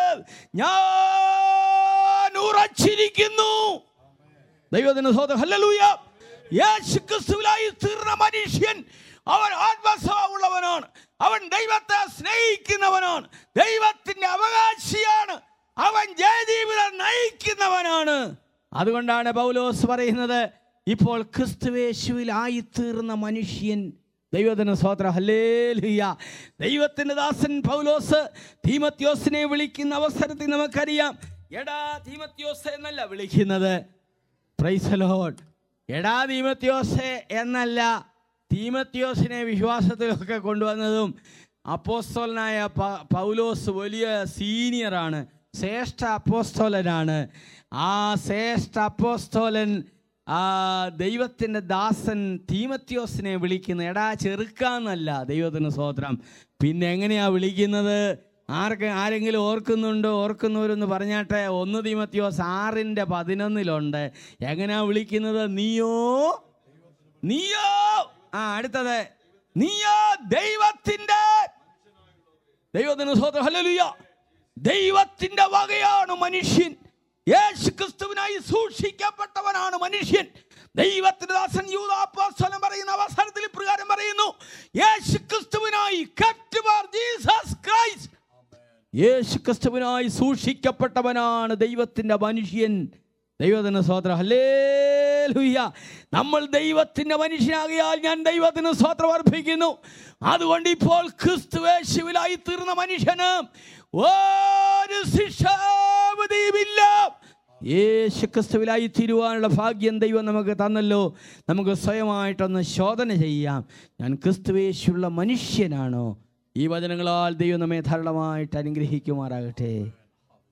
ഞാൻ ഉറച്ചിരിക്കുന്നു. ദൈവത്തിന് സ്തോത്രം, ഹല്ലേലൂയ. യേശുക്രിസ്തുവിലായി തീർന്ന മനുഷ്യൻ അവൻ ആത്മസ്വഭാവമുള്ളവനാണ്. അവൻ ദൈവത്തെ സ്നേഹിക്കുന്നവനാണ്. ദൈവത്തിന്റെ അവകാശിയാണ്. അവൻ ജയജീവിതം നയിക്കുന്നവനാണ്. അതുകൊണ്ടാണ് പൗലോസ് പറയുന്നത്, ഇപ്പോൾ ക്രിസ്തുവേശുവിലായി തീർന്ന മനുഷ്യൻ. ദൈവത്തിന് സ്തോത്രം, ഹല്ലേലൂയ. ദൈവത്തിന്റെ ദാസൻ പൗലോസ് തീമത്യോസിനെ വിളിക്കുന്ന അവസരത്തിൽ നമുക്കറിയാം, എടാ തീമത്യോസ് എന്നല്ല വിളിക്കുന്നത്. Praise the lord. എടാ തീമത്യോസ് എന്നല്ല. തീമത്യോസിനെ വിശ്വാസത്തിലൊക്കെ കൊണ്ടുവന്നതും അപ്പോസ്തലനായ പൗലോസ് വലിയ സീനിയറാണ്, ശ്രേഷ്ഠ അപ്പോസ്തലനാണ്. ആ ശ്രേഷ്ഠ അപ്പോസ്തലൻ ആ ദൈവത്തിൻ്റെ ദാസൻ തീമത്യോസിനെ വിളിക്കുന്ന എടാ ചെറുക്കാന്നല്ല. ദൈവത്തിന് സ്തോത്രം. പിന്നെ എങ്ങനെയാ വിളിക്കുന്നത്? ആർക്ക് ആരെങ്കിലും ഓർക്കുന്നുണ്ടോ? ഓർക്കുന്നവരൊന്ന് പറഞ്ഞാട്ടെ. ഒന്ന് തീമത്യോസ് ആറിൻ്റെ പതിനൊന്നിലുണ്ട്. എങ്ങനെയാ വിളിക്കുന്നത്? നീയോ നീയോ ആ അടുത്തത് നീയോ ദൈവത്തിൻ്റെ, ദൈവത്തിന് സ്തോത്രം, ഹല്ലേലൂയ, ദൈവത്തിൻ്റെ വകയാണ് മനുഷ്യൻ. യേശു ക്രിസ്തുവിനായി സൂക്ഷിക്കപ്പെട്ടവനാണ് മനുഷ്യൻ. ദൈവത്തിന്റെ ദാസൻ യൂദാ അപ്പോസ്തലൻ പറയുന്ന അവസരത്തിൽ ഇപ്രകാരം പറയുന്നു, യേശു ക്രിസ്തുവിനായി kept for Jesus Christ. യേശു ക്രിസ്തുവിനായി സൂക്ഷിക്കപ്പെട്ടവനാണ് ദൈവത്തിന്റെ മനുഷ്യൻ. ദൈവത്തിന് സ്തോത്രം, ഹല്ലേലൂയ. നമ്മൾ ദൈവത്തിന്റെ മനുഷ്യനാകിയാൽ ഞാൻ ദൈവത്തിന് സ്തോത്രം അർപ്പിക്കുന്നു. അതുകൊണ്ട് ഇപ്പോൾ ക്രിസ്തുവേശുവിലായി തീർന്ന മനുഷ്യന് ഒരു ശിക്ഷാവിധിയുമില്ല. യേശു ക്രിസ്തുവിലായി തീരുവാനുള്ള ഭാഗ്യം ദൈവം നമുക്ക് തന്നല്ലോ. നമുക്ക് സ്വയമായിട്ടൊന്ന് ശോധന ചെയ്യാം. ഞാൻ ക്രിസ്തുവേശുള്ള മനുഷ്യനാണോ? ഈ വചനങ്ങളാൽ ദൈവം നമ്മെ ധാരാളമായിട്ട് അനുഗ്രഹിക്കുമാറാകട്ടെ.